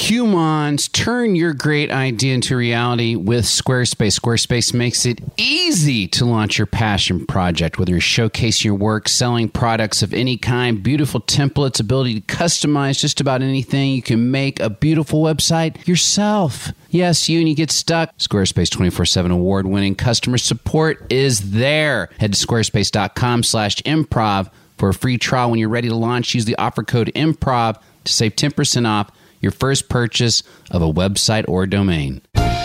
Humans, turn your great idea into reality with Squarespace. Squarespace makes it easy to launch your passion project, whether you're showcasing your work, selling products of any kind, beautiful templates, ability to customize just about anything. You can make a beautiful website yourself. Yes, you and you get stuck. Squarespace 24/7 award-winning customer support is there. Head to squarespace.com/improv for a free trial. When you're ready to launch, use the offer code IMPROV to save 10% off your first purchase of a website or domain.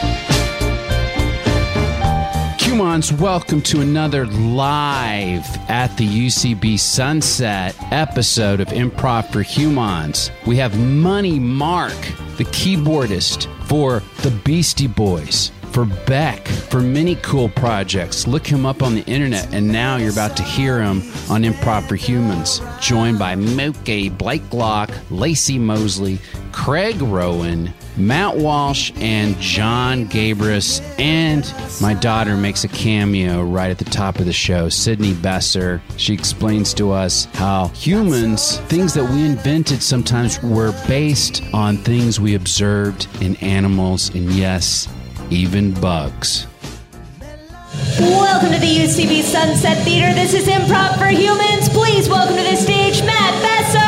Humans, welcome to another live at the UCB Sunset episode of Improv for Humans. We have Money Mark, the keyboardist for the Beastie Boys, for Beck, for many cool projects. Look him up on the internet, and now you're about to hear him on Improv for Humans, joined by Mookie Blakelock, Lacey Mosley, Craig Rowan, Matt Walsh, and John Gabris. And my daughter makes a cameo right at the top of the show, Sydney Besser. She explains to us how humans, things that we invented sometimes were based on things we observed in animals, and yes, even bugs. Welcome to the UCB Sunset Theater. This is Improv for Humans. Please welcome to the stage, Matt Besser.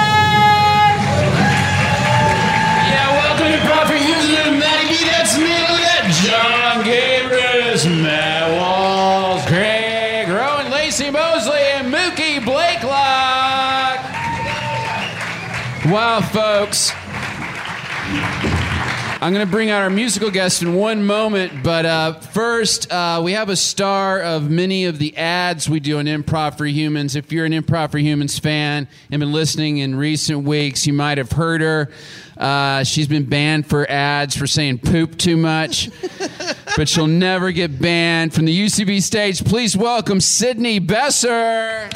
Yeah, welcome to Improv for Humans. Maggie, that's me. Look at that. John Gabris, Matt Walsh, Craig Rowan, Lacey Mosley, and Mookie Blakelock. Wow, folks. I'm going to bring out our musical guest in one moment, but first, we have a star of many of the ads we do on Improv for Humans. If you're an Improv for Humans fan and been listening in recent weeks, you might have heard her. She's been banned for ads for saying poop too much, but she'll never get banned from the UCB stage. Please welcome Sydney Besser.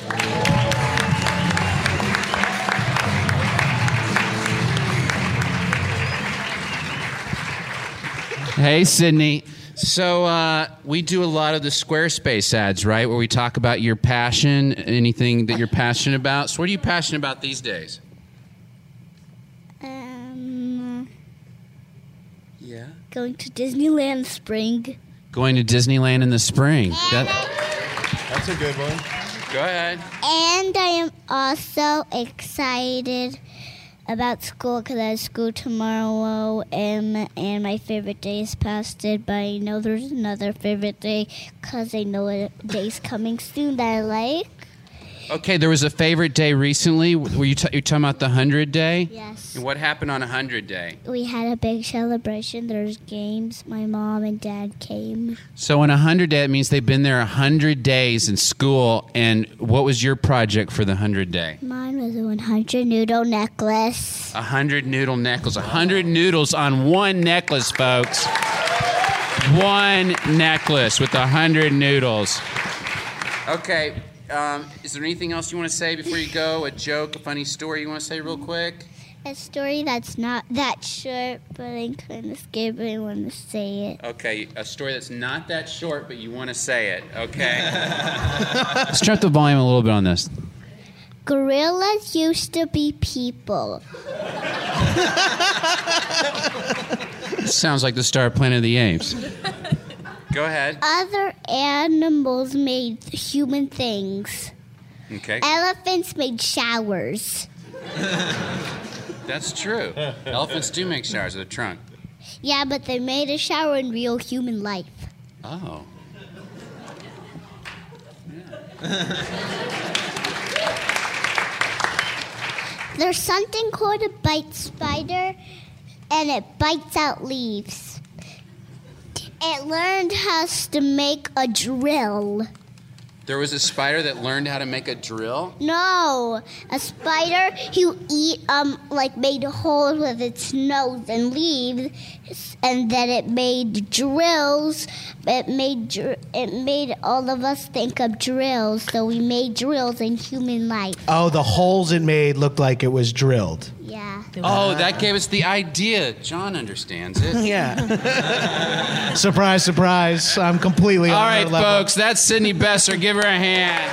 Hey, Sydney. So we do a lot of the Squarespace ads, right, where we talk about your passion, anything that you're passionate about. So what are you passionate about these days? Yeah? Going to Disneyland spring. Going to Disneyland in the spring. That's a good one. Go ahead. And I am also excited about school because I have school tomorrow, and my favorite day is past it, but I know there's another favorite day because I know a day's coming soon that I like. Okay, there was a favorite day recently. Were you're talking about the 100 Day? Yes. And what happened on 100 Day? We had a big celebration. There's games. My mom and dad came. So on 100 Day, it means they've been there 100 days in school. And what was your project for the 100 Day? Mine was a 100 noodle necklace. 100 noodle necklace. 100 noodles on one necklace, folks. One necklace with 100 noodles. Okay. Is there anything else you want to say before you go? A joke, a funny story you want to say real quick? A story that's not that short, but I'm kind of scared, but I want to say it. Okay, a story that's not that short, but you want to say it. Okay. Let's turn up the volume a little bit on this. Gorillas used to be people. Sounds like the star of Planet of the Apes. Go ahead. Other animals made human things. Okay. Elephants made showers. That's true. Elephants do make showers with a trunk. Yeah, but they made a shower in real human life. Oh. There's something called a bite spider, and it bites out leaves. It learned how to make a drill. There was a spider that learned how to make a drill? No, a spider who made holes with its nose and leaves, and then it made drills. It made all of us think of drills, so we made drills in human life. Oh, the holes it made looked like it was drilled. Yeah. Oh, that gave us the idea. John understands it. Yeah. Surprise, surprise. I'm completely All on right, her level. folks, that's Sydney Besser. Give her a hand.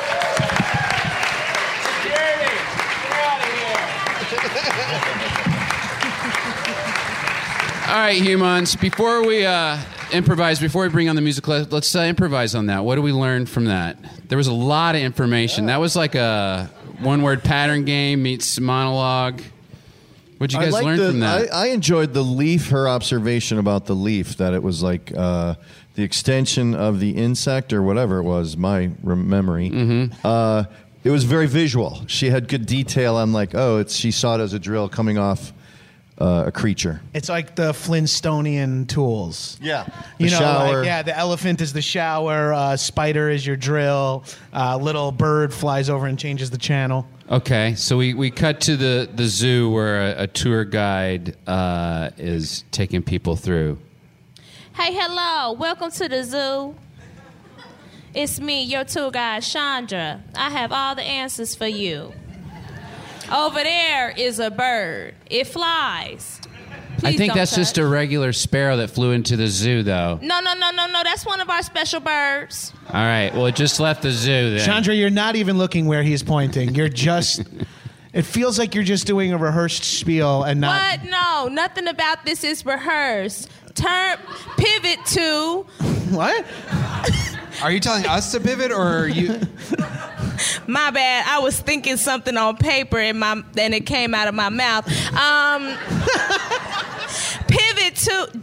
Security, get out of here. All right, humans. Before we improvise, before we bring on the music, let's improvise on that. What do we learn from that? There was a lot of information. That was like a one-word pattern game meets monologue. What'd you guys learn from that? I enjoyed the leaf, her observation about the leaf, that it was like the extension of the insect or whatever it was, my memory. Mm-hmm. It was very visual. She had good detail on like, she saw it as a drill coming off a creature. It's like the Flintstonian tools. Yeah. You know, shower. like, the elephant is the shower, spider is your drill, little bird flies over and changes the channel. Okay, so we cut to the zoo where a tour guide is taking people through. Hey, hello. Welcome to the zoo. It's me, your tour guide, Chandra. I have all the answers for you. Over there is a bird. It flies. I think that's touch. just a regular sparrow that flew into the zoo, though. No. That's one of our special birds. All right, well, it just left the zoo then. Chandra, you're not even looking where he's pointing. You're just... It feels like you're just doing a rehearsed spiel and not... What? No, nothing about this is rehearsed. Pivot to... What? Are you telling us to pivot, or are you... My bad. I was thinking something on paper and it came out of my mouth. Pivot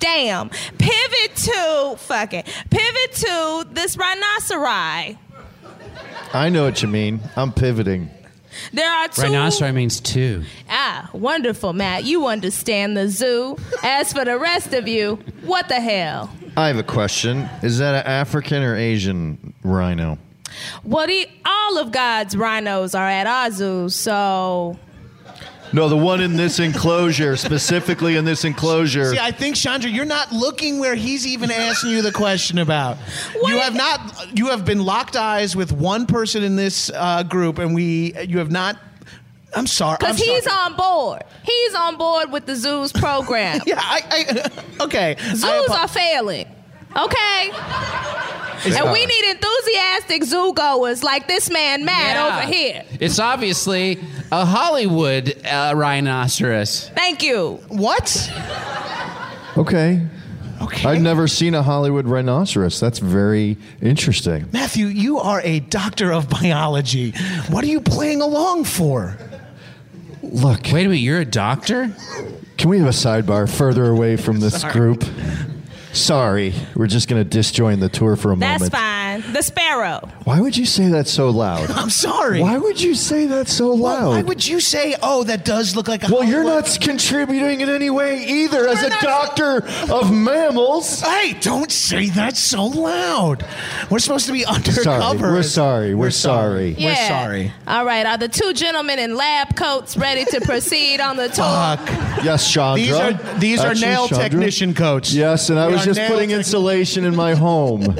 to this rhinoceri. I know what you mean. I'm pivoting. There are two. Rhinoceri means two. Ah, wonderful, Matt. You understand the zoo. As for the rest of you, what the hell? I have a question. Is that an African or Asian rhino? Well, all of God's rhinos are at our zoo, so... No, the one in this enclosure, specifically in this enclosure. See, I think, Chandra, you're not looking where he's even asking you the question about. You have been locked eyes with one person in this group, and you have not... I'm sorry. Because he's on board. He's on board with the zoo's program. Yeah, okay. Zoos are failing. Okay? And we need enthusiastic zoo goers like this man, Matt, over here. It's obviously a Hollywood rhinoceros. Thank you. What? Okay. I've never seen a Hollywood rhinoceros. That's very interesting. Matthew, you are a doctor of biology. What are you playing along for? Look. Wait a minute, you're a doctor? Can we have a sidebar further away from this group? Sorry, we're just going to disjoin the tour for a moment. That's fine. The sparrow. Why would you say that so loud? I'm sorry. Why would you say that so loud? Why would you say, that does look like a Well, you're not contributing in any way either as a doctor of mammals. Hey, don't say that so loud. We're supposed to be undercover. We're sorry. Yeah. We're sorry. All right. Are the two gentlemen in lab coats ready to proceed on the tour? Yes, Chandra. These are Actually, nail Chandra. technician coats. Yes, and I was just putting insulation in my home.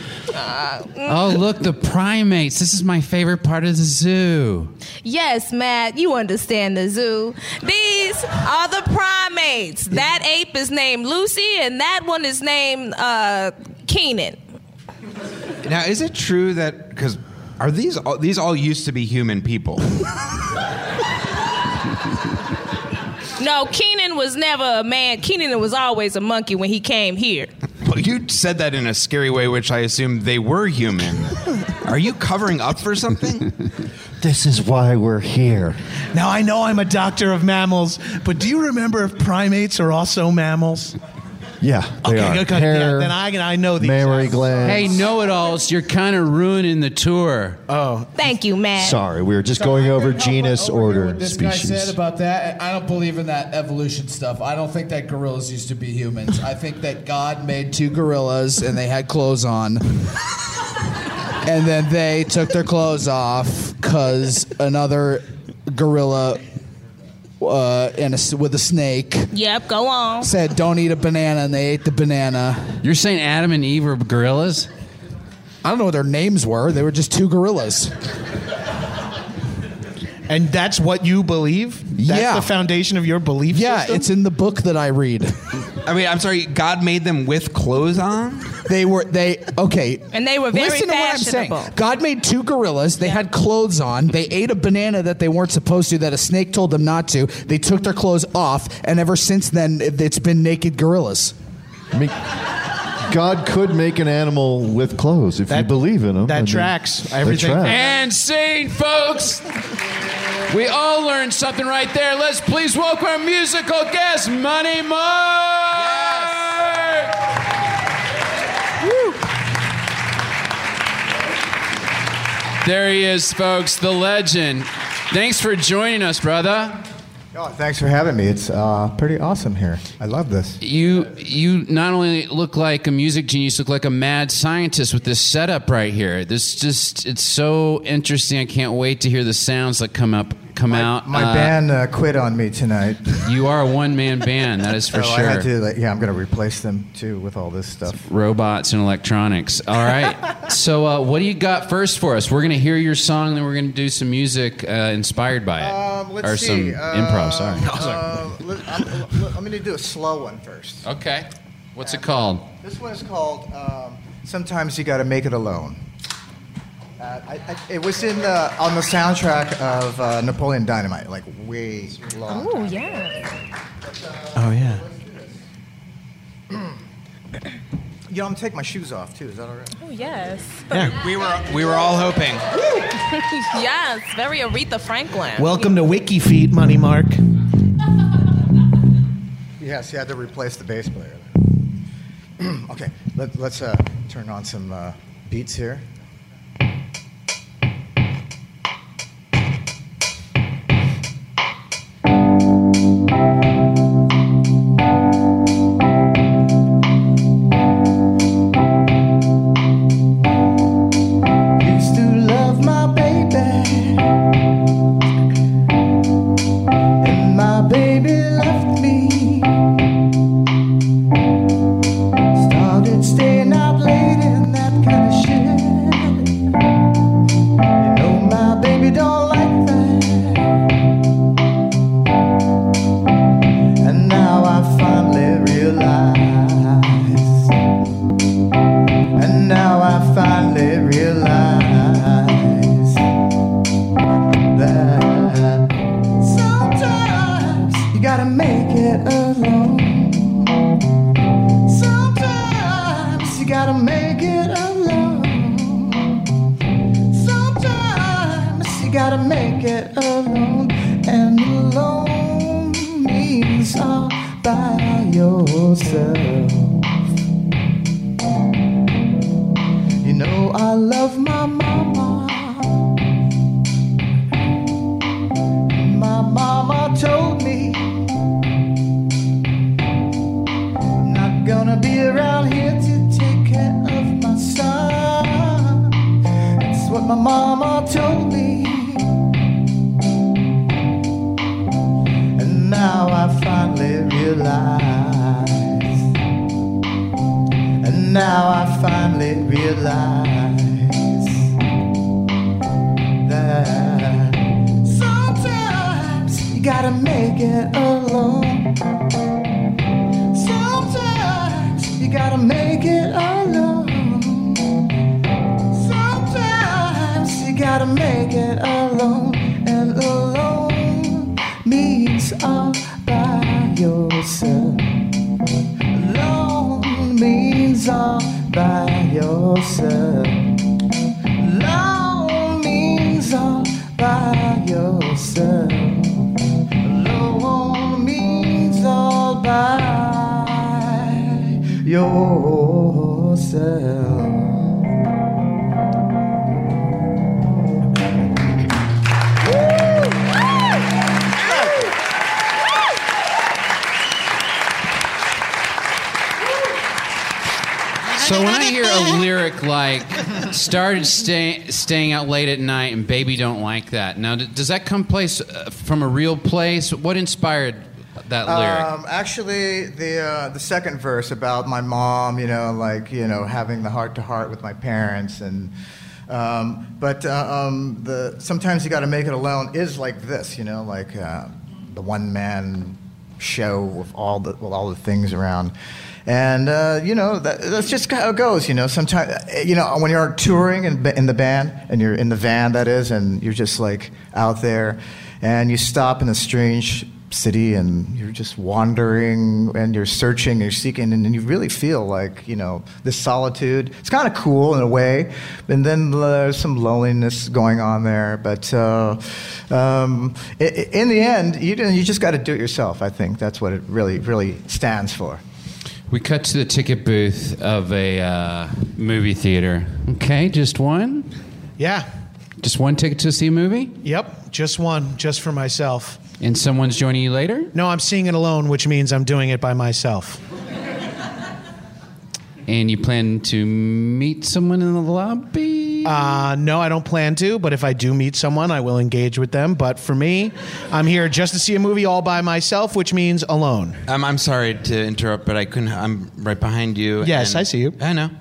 Oh, look, the primates. This is my favorite part of the zoo. Yes, Matt, you understand the zoo. These are the primates. That ape is named Lucy, and that one is named Keenan. Now, is it true that... Because these all used to be human people? No, Keenan was never a man. Keenan was always a monkey when he came here. Well, you said that in a scary way, which I assumed they were human. Are you covering up for something? This is why we're here. Now, I know I'm a doctor of mammals, but do you remember if primates are also mammals? Yeah, they are. Okay. Hair, then I know these. mammary glands. Hey, know-it-alls, you're kind of ruining the tour. Oh. Thank you, Matt. Sorry, we were just going over genus, order, what this species. guy said about that. I don't believe in that evolution stuff. I don't think that gorillas used to be humans. I think that God made two gorillas and they had clothes on. And then they took their clothes off because another gorilla with a snake Yep, go on. said, "Don't eat a banana," and they ate the banana. You're saying Adam and Eve were gorillas? I don't know what their names were. They were just two gorillas. And that's what you believe? That's Yeah. the foundation of your belief Yeah, system? it's in the book that I read. I mean, I'm sorry, God made them with clothes on? Okay. And they were very Listen to what I'm saying. fashionable. God made 2 gorillas. They had clothes on. They ate a banana that they weren't supposed to, that a snake told them not to. They took their clothes off, and ever since then, it's been naked gorillas. I mean, God could make an animal with clothes if you believe in him. That tracks. Everything. And scene, folks. We all learned something right there. Let's please welcome our musical guest, Money Mark. There he is, folks, the legend. Thanks for joining us, brother. Oh, thanks for having me. It's pretty awesome here. I love this. You not only look like a music genius, you look like a mad scientist with this setup right here. It's so interesting. I can't wait to hear the sounds that come out. My band quit on me tonight. You are a one-man band, that is for sure. I had to, I'm going to replace them too with all this stuff. Robots and electronics. All right. So what do you got first for us? We're going to hear your song, then we're going to do some music inspired by it. Let's see. Some improv, sorry. I'm going to do a slow one first. Okay. What's it called? This one is called Sometimes You Gotta Make It Alone. It was on the soundtrack of Napoleon Dynamite, like way long. Oh, yeah. Oh, yeah. You know, I'm taking my shoes off, too. Is that all right? Oh, yes. Yeah. We were all hoping. Yes, very Aretha Franklin. Welcome to Wiki Feet, Money Mark. Yes, you had to replace the bass player. Okay, let's turn on some beats here. So when I hear a lyric like "started staying out late at night" and "baby don't like that," now does that come from a real place? What inspired that lyric? Actually, the second verse about my mom, having the heart-to-heart with my parents, and sometimes you got to make it alone is like this, the one-man show of all the things around. And that's just how it goes. Sometimes when you're touring in the band and you're in the van, that is, and you're just like out there, and you stop in a strange city and you're just wandering and you're searching, you're seeking, and you really feel like this solitude. It's kind of cool in a way, and then there's some loneliness going on there. But in the end, you just got to do it yourself. I think that's what it really, really stands for. We cut to the ticket booth of a movie theater. Okay, just one? Yeah. Just one ticket to see a movie? Yep, just one, just for myself. And someone's joining you later? No, I'm seeing it alone, which means I'm doing it by myself. And you plan to meet someone in the lobby? No, I don't plan to, but if I do meet someone, I will engage with them. But for me, I'm here just to see a movie all by myself, which means alone. I'm sorry to interrupt, but I couldn't. I'm right behind you. Yes, I see you. I know.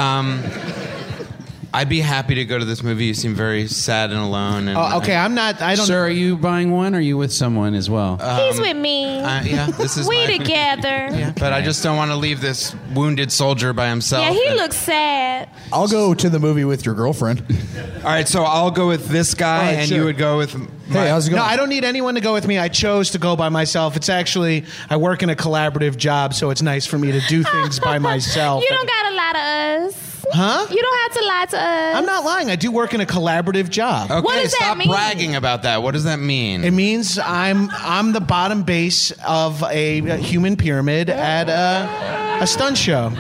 I'd be happy to go to this movie. You seem very sad and alone. And okay, I'm not. I don't. Sir, are you buying one? Or are you with someone as well? He's with me. Yeah, this is. We together. Yeah, but I just don't want to leave this wounded soldier by himself. Yeah, he looks sad. I'll go to the movie with your girlfriend. All right, so I'll go with this guy, and sure. you would go with. Hey, how's it going? No, I don't need anyone to go with me. I chose to go by myself. It's actually, I work in a collaborative job, so it's nice for me to do things by myself. You don't got to lie to us. Huh? You don't have to lie to us. I'm not lying. I do work in a collaborative job. Okay, What does that stop mean? bragging about that. What does that mean? It means I'm the bottom base of a human pyramid at a stunt show.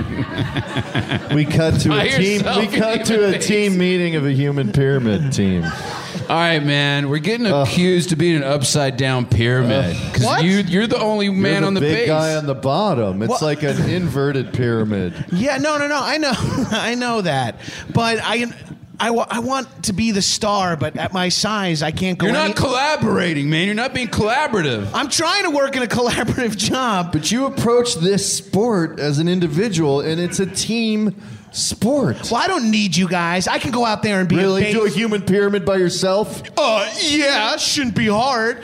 We cut to By a team. yourself, We cut to human a team meeting of a human pyramid team. All right, man. We're getting accused of being an upside-down pyramid. Because What? you're the only man You're the on the big base. guy on the bottom. It's What? like an inverted pyramid. Yeah, no. I know, I know that, but I want to be the star, but at my size, I can't go. You're not collaborating, man. You're not being collaborative. I'm trying to work in a collaborative job. But you approach this sport as an individual, and it's a team sport. Well, I don't need you guys. I can go out there and be Really? a Do a base. human pyramid by yourself? Yeah, shouldn't be hard.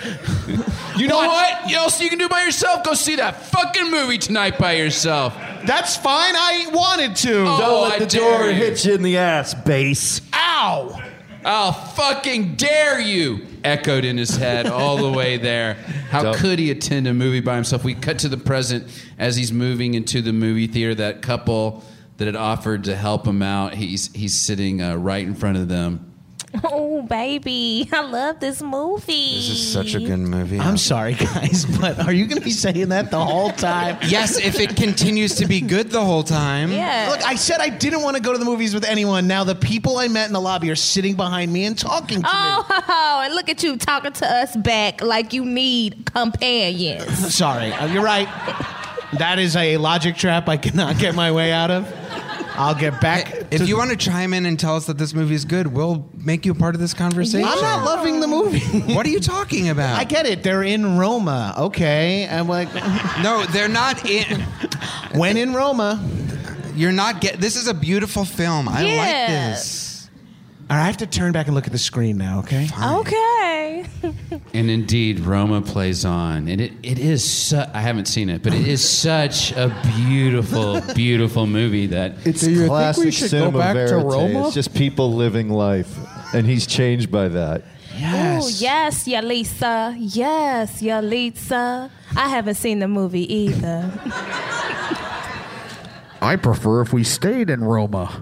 You know what? You know, so you can do by yourself. Go see that fucking movie tonight by yourself. That's fine. I ain't wanted to. Oh, Don't let I the dare door you. hit you in the ass, base. Ow! I'll fucking dare you. Echoed in his head all the way there. How Don't- could he attend a movie by himself? We cut to the present as he's moving into the movie theater. That couple that had offered to help him out, he's sitting right in front of them. Oh, baby. I love this movie. This is such a good movie. I'm sorry, guys, but are you going to be saying that the whole time? Yes, if it continues to be good the whole time. Yeah. Look, I said I didn't want to go to the movies with anyone. Now the people I met in the lobby are sitting behind me and talking to me. Oh, and look at you talking to us back like you need companions. Sorry, you're right. That is a logic trap I cannot get my way out of. I'll get back. If you want to chime in and tell us that this movie is good, we'll make you a part of this conversation. I'm not loving the movie. What are you talking about? I get it. They're in Roma. Okay. I'm like, No, they're not in. when in Roma. You're not get. This is a beautiful film. I Yeah. like this. All right, I have to turn back and look at the screen now, okay? Okay. And indeed, Roma plays on. And it is I haven't seen it, but it is such a beautiful, beautiful movie that It's Do you think classic we should go cinema back to verite. Roma? It's just people living life, and he's changed by that. Oh, yes, Yalisa. Yes, Yalisa. I haven't seen the movie either. I prefer if we stayed in Roma.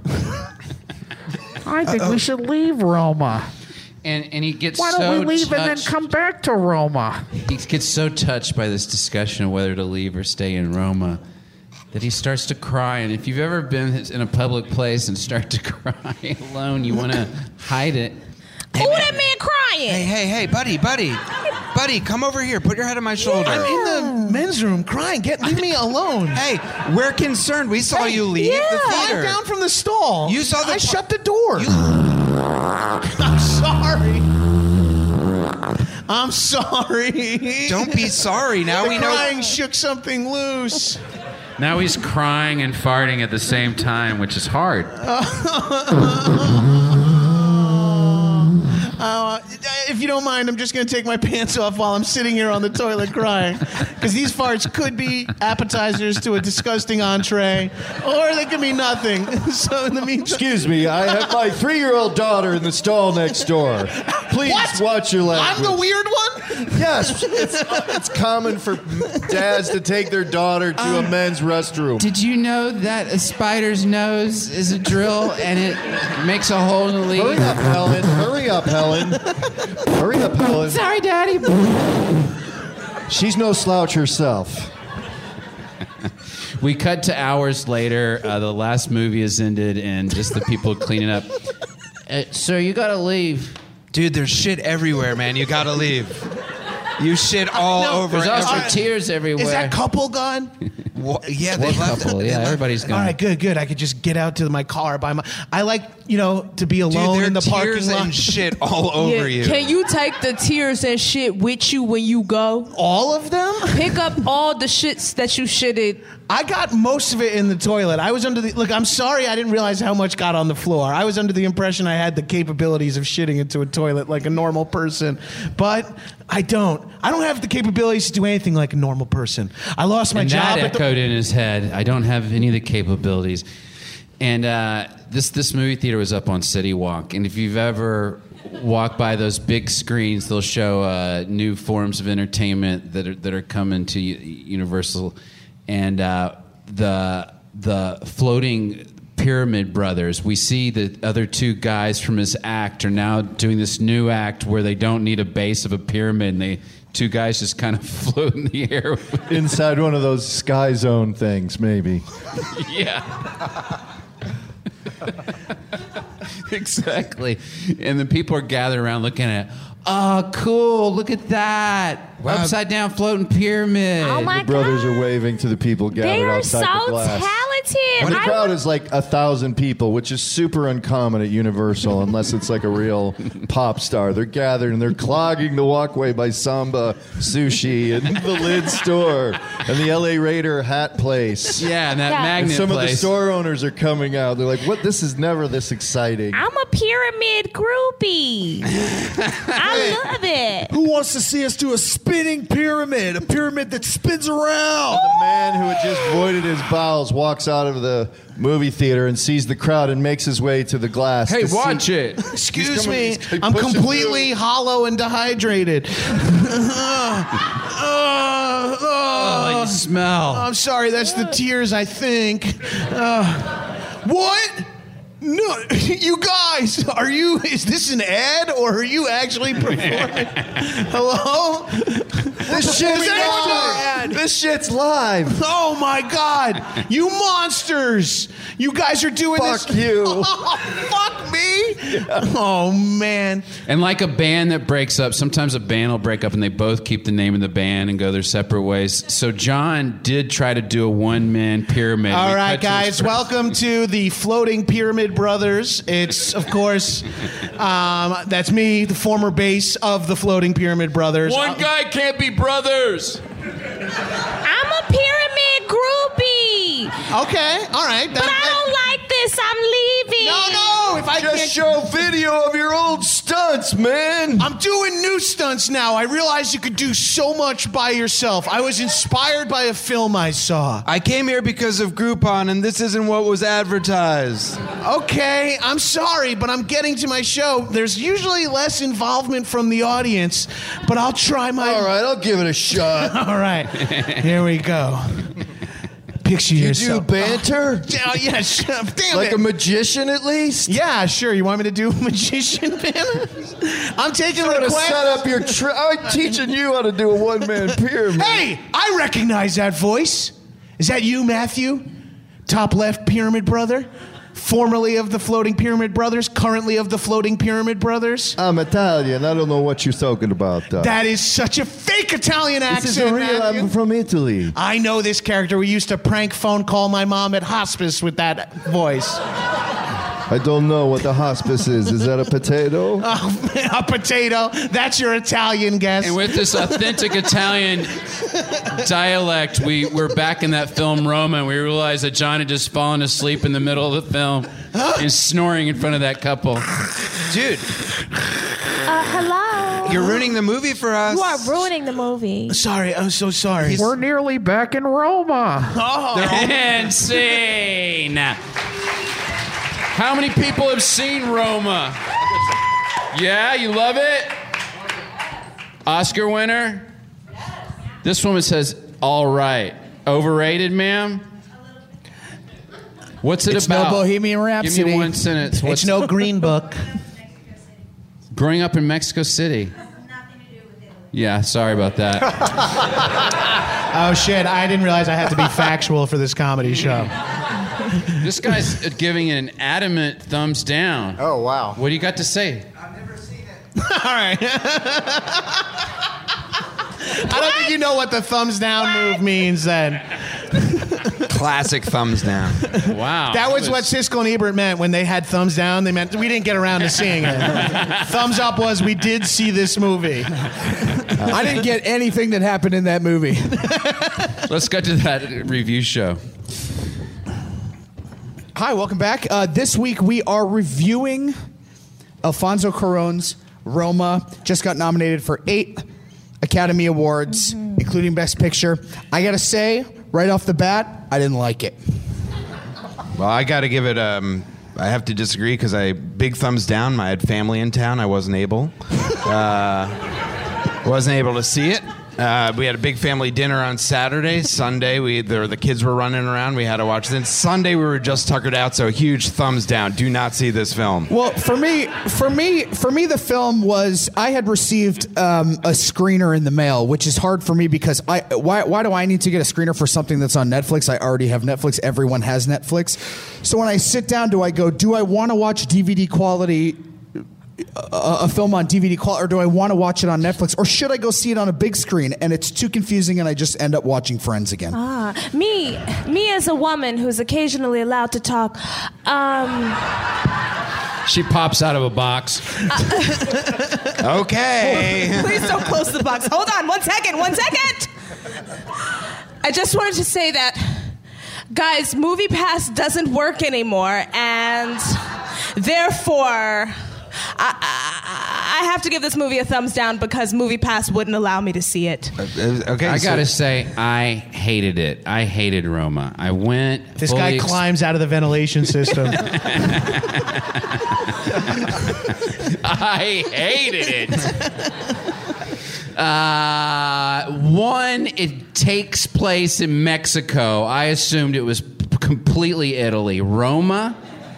I think we should leave Roma. and he gets Why so don't we leave and then touched- come back to Roma? He gets so touched by this discussion of whether to leave or stay in Roma that he starts to cry. And if you've ever been in a public place and start to cry alone, you want to hide it. Who that man crying? Hey, buddy, come over here. Put your head on my shoulder. I'm in the men's room crying. Leave me alone. Hey, we're concerned. We saw you leave the Climb theater. down from the stall. You saw the- I shut the door. I'm sorry. I'm sorry. Don't be sorry. Now The we know. crying shook something loose. Now he's crying and farting at the same time, which is hard. you don't mind, I'm just going to take my pants off while I'm sitting here on the toilet crying. Because these farts could be appetizers to a disgusting entree, or they could be nothing. So in the meantime... Excuse me, I have my 3-year-old daughter in the stall next door. Please watch your language. I'm the weird one? Yes, it's common for dads to take their daughter to a men's restroom. Did you know that a spider's nose is a drill and it makes a hole in the leaf? Hurry up, Helen. Hurry up, Helen. Hurry up, Helen. Sorry, Daddy. She's no slouch herself. We cut to hours later. The last movie has ended, and just the people cleaning up. Sir, you gotta leave. Dude, there's shit everywhere, man. You gotta leave. You shit all over. There's also tears everywhere. Is that couple gone? Yeah, they left. Couple. Yeah, everybody's gone. All right, good. I could just get out to my car by my. I like, to be alone Dude, in the parking tears lot. and shit all over you. Can you take the tears and shit with you when you go? All of them? Pick up all the shits that you shitted. I got most of it in the toilet. I was under the... Look, I'm sorry I didn't realize how much got on the floor. I was under the impression I had the capabilities of shitting into a toilet like a normal person. But I don't. I don't have the capabilities to do anything like a normal person. I lost my and job that at echoed in his head. I don't have any of the capabilities. And this movie theater was up on City Walk. And if you've ever walked by those big screens, they'll show new forms of entertainment that are coming to Universal. And the floating Pyramid Brothers, we see the other two guys from his act are now doing this new act where they don't need a base of a pyramid, and two guys just kind of float in the air. Inside one of those Sky Zone things, maybe. Yeah. Exactly. And then people are gathered around looking at it. Oh, cool. Look at that. Wow. Upside down floating pyramid. Oh my The brothers God. are waving to the people They gathered are outside so the glass. talented. And the I crowd would- is like 1,000 people, which is super uncommon at Universal unless it's like a real pop star. They're gathered and they're clogging the walkway by Samba Sushi and the Lid Store and the LA Raider hat place. Yeah, and that Yeah. And magnet some of the place. store owners are coming out. They're like, "What? This is never this exciting." I'm a pyramid groupie. I love it. Who wants to see us do a spinning pyramid? A pyramid that spins around. The man who had just voided his bowels walks out of the movie theater and sees the crowd and makes his way to the glass. Hey, to watch see- it. Excuse coming- me. he's pushing I'm completely through. hollow and dehydrated. Oh, you smell. I'm sorry, that's the tears, I think. What? No, you guys, is this an ad or are you actually performing? Hello? This shit's live. This shit's live. Oh my God, you monsters! You guys are doing this. Fuck you. Oh, fuck me. Oh man. And like a band that breaks up, sometimes a band will break up and they both keep the name of the band and go their separate ways. So John did try to do a one-man pyramid. All We right, cut to his guys, first- welcome to the Floating Pyramid Brothers. It's, of course, that's me, the former bass of the Floating Pyramid Brothers. One guy can't be brothers. I'm a pyramid groupie. Okay, all right. But I don't like this. I'm leaving. No, if I Just can't... show video of your old stunts, man. I'm doing new stunts now. I realized you could do so much by yourself. I was inspired by a film I saw. I came here because of Groupon, and this isn't what was advertised. Okay, I'm sorry, but I'm getting to my show. There's usually less involvement from the audience, but I'll try my... All right, I'll give it a shot. All right, here we go. Picture You do yourself. banter? Oh, yeah, damn Like it. a magician, at least? Yeah, sure. You want me to do magician banner? I'm taking I'm gonna requests. set up your... I'm teaching you how to do a one-man pyramid. Hey, I recognize that voice. Is that you, Matthew? Top left pyramid brother? Formerly of the Floating Pyramid Brothers, currently of the Floating Pyramid Brothers? I'm Italian. I don't know what you're talking about. That is such a fake Italian accent, This is a real... Matthew. I'm from Italy. I know this character. We used to prank phone call my mom at hospice with that voice. I don't know what the hospice is. Is that a potato? A potato. That's your Italian guess. And with this authentic Italian dialect, we're back in that film Roma, and we realized that John had just fallen asleep in the middle of the film and snoring in front of that couple. Dude, Hello. You're ruining the movie for us. You are ruining the movie. Sorry, I'm so sorry. We're nearly back in Roma. And scene. How many people have seen Roma? Yeah, you love it? Oscar winner? This woman says, all right. Overrated, ma'am? What's it It's about? no Bohemian Rhapsody. Give me one sentence. It's no Green Book. Growing up in Mexico City. Yeah, sorry about that. Oh, shit. I didn't realize I had to be factual for this comedy show. This guy's giving an adamant thumbs down. Oh, wow. What do you got to say? I've never seen it. All right. I don't think you know what the thumbs down move means then. Classic thumbs down. Wow. That was what Siskel and Ebert meant when they had thumbs down. They meant we didn't get around to seeing it. Thumbs up was we did see this movie. I didn't get anything that happened in that movie. Let's get to that review show. Hi, welcome back. This week we are reviewing Alfonso Cuarón's Roma. Just got nominated for 8 Academy Awards, including Best Picture. I gotta say, right off the bat, I didn't like it. Well, I got to give it. I have to disagree because big thumbs down. I had family in town. I wasn't able. Wasn't able to see it. We had a big family dinner on Saturday. Sunday, the kids were running around. We had to watch. Then Sunday, we were just tuckered out. So huge thumbs down. Do not see this film. Well, for me, the film was I had received a screener in the mail, which is hard for me because why do I need to get a screener for something that's on Netflix? I already have Netflix. Everyone has Netflix. So when I sit down, do I want to watch DVD quality? A film on DVD quality, or do I want to watch it on Netflix, or should I go see it on a big screen? And it's too confusing, and I just end up watching Friends again. Me as a woman who's occasionally allowed to talk. She pops out of a box. Okay. Please don't close the box. Hold on, 1 second. I just wanted to say that, guys, MoviePass doesn't work anymore, and therefore I have to give this movie a thumbs down because MoviePass wouldn't allow me to see it. Okay. I gotta say, I hated it. I hated Roma. I went. This guy climbs out of the ventilation system. I hated it. One, it takes place in Mexico. I assumed it was completely Italy. Roma?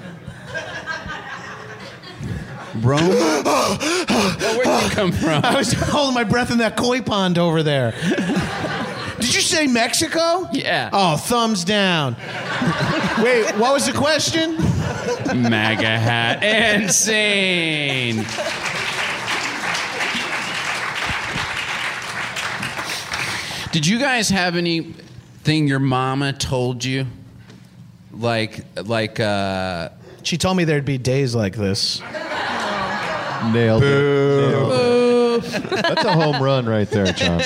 Where'd you come from? I was holding my breath in that koi pond over there. Did you say Mexico? Yeah. Oh, thumbs down. Wait, what was the question? MAGA hat and scene. Did you guys have anything your mama told you? She told me there'd be days like this. Nailed it. That's a home run right there, John.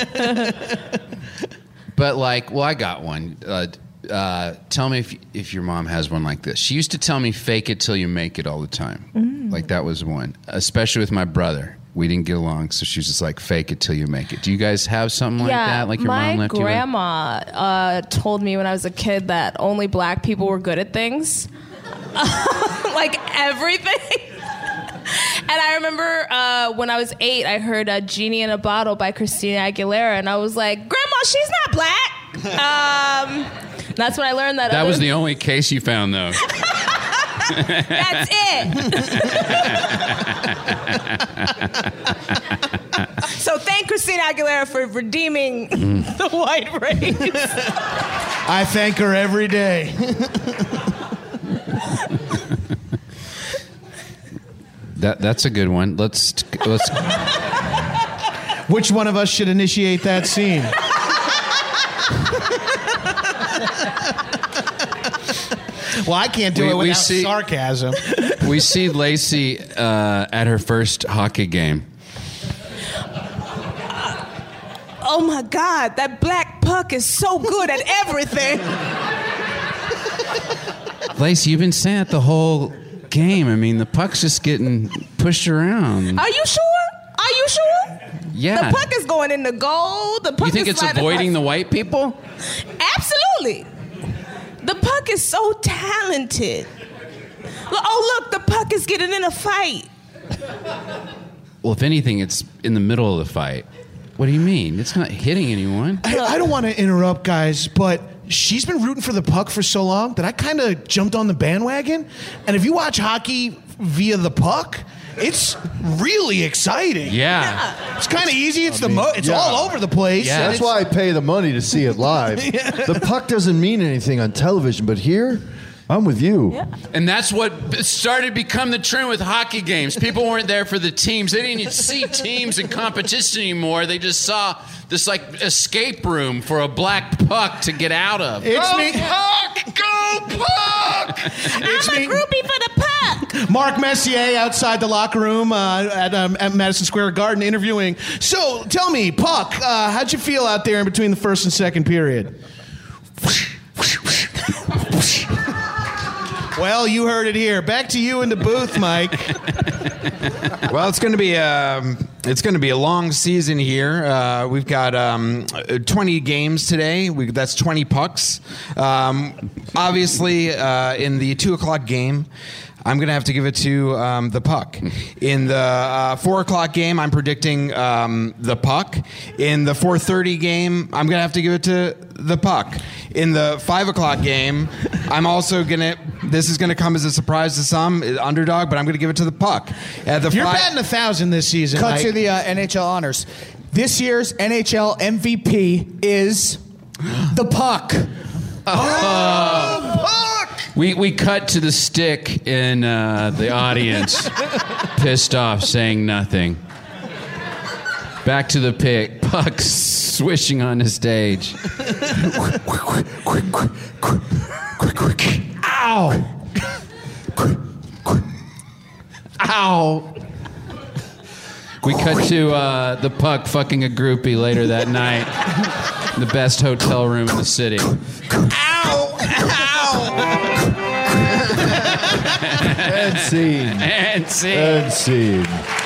But I got one. Tell me if your mom has one like this. She used to tell me fake it till you make it all the time. Like that was one. Especially with my brother. We didn't get along, so she was just like, fake it till you make it. Do you guys have something like that? Like your mom left you with? My grandma told me when I was a kid that only black people were good at things. Like everything. And I remember when I was 8, I heard Genie in a Bottle by Christina Aguilera, and I was like, Grandma, she's not black. That's when I learned that. That was the only case you found, though. That's it. So thank Christina Aguilera for redeeming the white race. I thank her every day. That's a good one. Let's. Which one of us should initiate that scene? Well, I can't do it without sarcasm. We see Lacey at her first hockey game. Oh my God, that black puck is so good at everything. Lacey, you've been saying it the whole game. I mean, the puck's just getting pushed around. Are you sure? Yeah. The puck is going into goal. The puck You think is it's sliding avoiding the across- white people? Absolutely. The puck is so talented. Oh, look, the puck is getting in a fight. Well, if anything, it's in the middle of the fight. What do you mean? It's not hitting anyone. I don't want to interrupt, guys, but she's been rooting for the puck for so long that I kind of jumped on the bandwagon. And if you watch hockey via the puck, it's really exciting. Yeah. It's kind of easy. It's all over the place. Yeah. That's why I pay the money to see it live. The puck doesn't mean anything on television, but here, I'm with you. Yeah. And that's what started to become the trend with hockey games. People weren't there for the teams. They didn't even see teams in competition anymore. They just saw this like escape room for a black puck to get out of. It's me. Puck! Go Puck! I'm a groupie for the puck. Mark Messier outside the locker room at Madison Square Garden interviewing. So tell me, Puck, how'd you feel out there in between the first and second period? Well, you heard it here. Back to you in the booth, Mike. Well, it's going to be a long season here. We've got 20 games today. That's 20 pucks. Obviously, in the 2:00 game, I'm going to have to give it to the puck. In the 4 o'clock game, I'm predicting the puck. In the 4:30 game, I'm going to have to give it to the puck. In the 5 o'clock game, I'm also going to... This is going to come as a surprise to some, underdog, but I'm going to give it to the puck. You're batting 1,000 this season, Cut Mike. to the NHL honors. This year's NHL MVP is the puck. We cut to the stick in the audience, pissed off, saying nothing. Back to the pick. Puck swishing on the stage. Ow! Ow! We cut to the puck fucking a groupie later that night. The best hotel room in the city. Ow! Ow! And scene. And scene. And scene.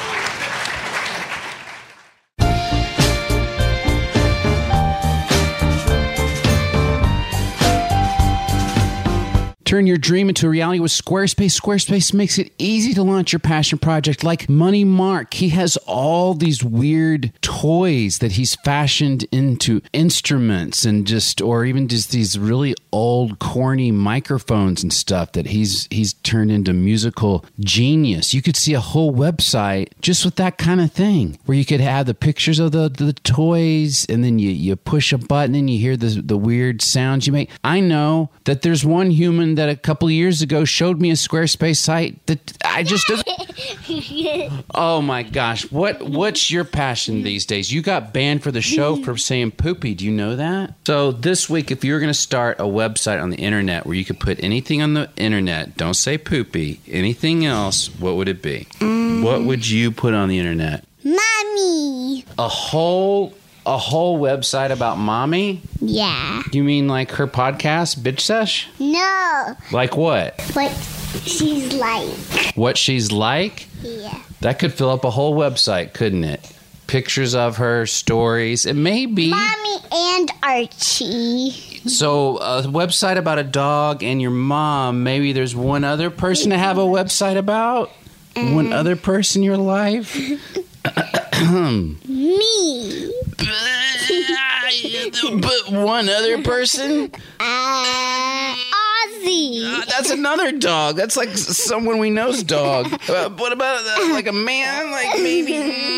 Turn your dream into a reality with Squarespace. Squarespace makes it easy to launch your passion project like Money Mark. He has all these weird toys that he's fashioned into instruments and or even just these really old corny microphones and stuff that he's turned into musical genius. You could see a whole website just with that kind of thing where you could have the pictures of the toys and then you push a button and you hear the weird sounds you make. I know that there's one human that a couple of years ago showed me a Squarespace site that I just oh my gosh, what's your passion these days? You got banned for the show for saying poopy. Do you know that? So this week, if you were going to start a website on the internet where you could put anything on the internet, don't say poopy, anything else, what would it be? What would you put on the internet? Mommy. A whole website about mommy? Yeah. You mean like her podcast, Bitch Sesh? No. Like what? What she's like. What she's like? Yeah. That could fill up a whole website, couldn't it? Pictures of her, stories. It may be. Mommy and Archie. So a website about a dog and your mom. Maybe there's one other person to have a website about? One other person in your life? Me. But one other person? Ozzy. That's another dog. That's like someone we know's dog. What about like a man? Like maybe.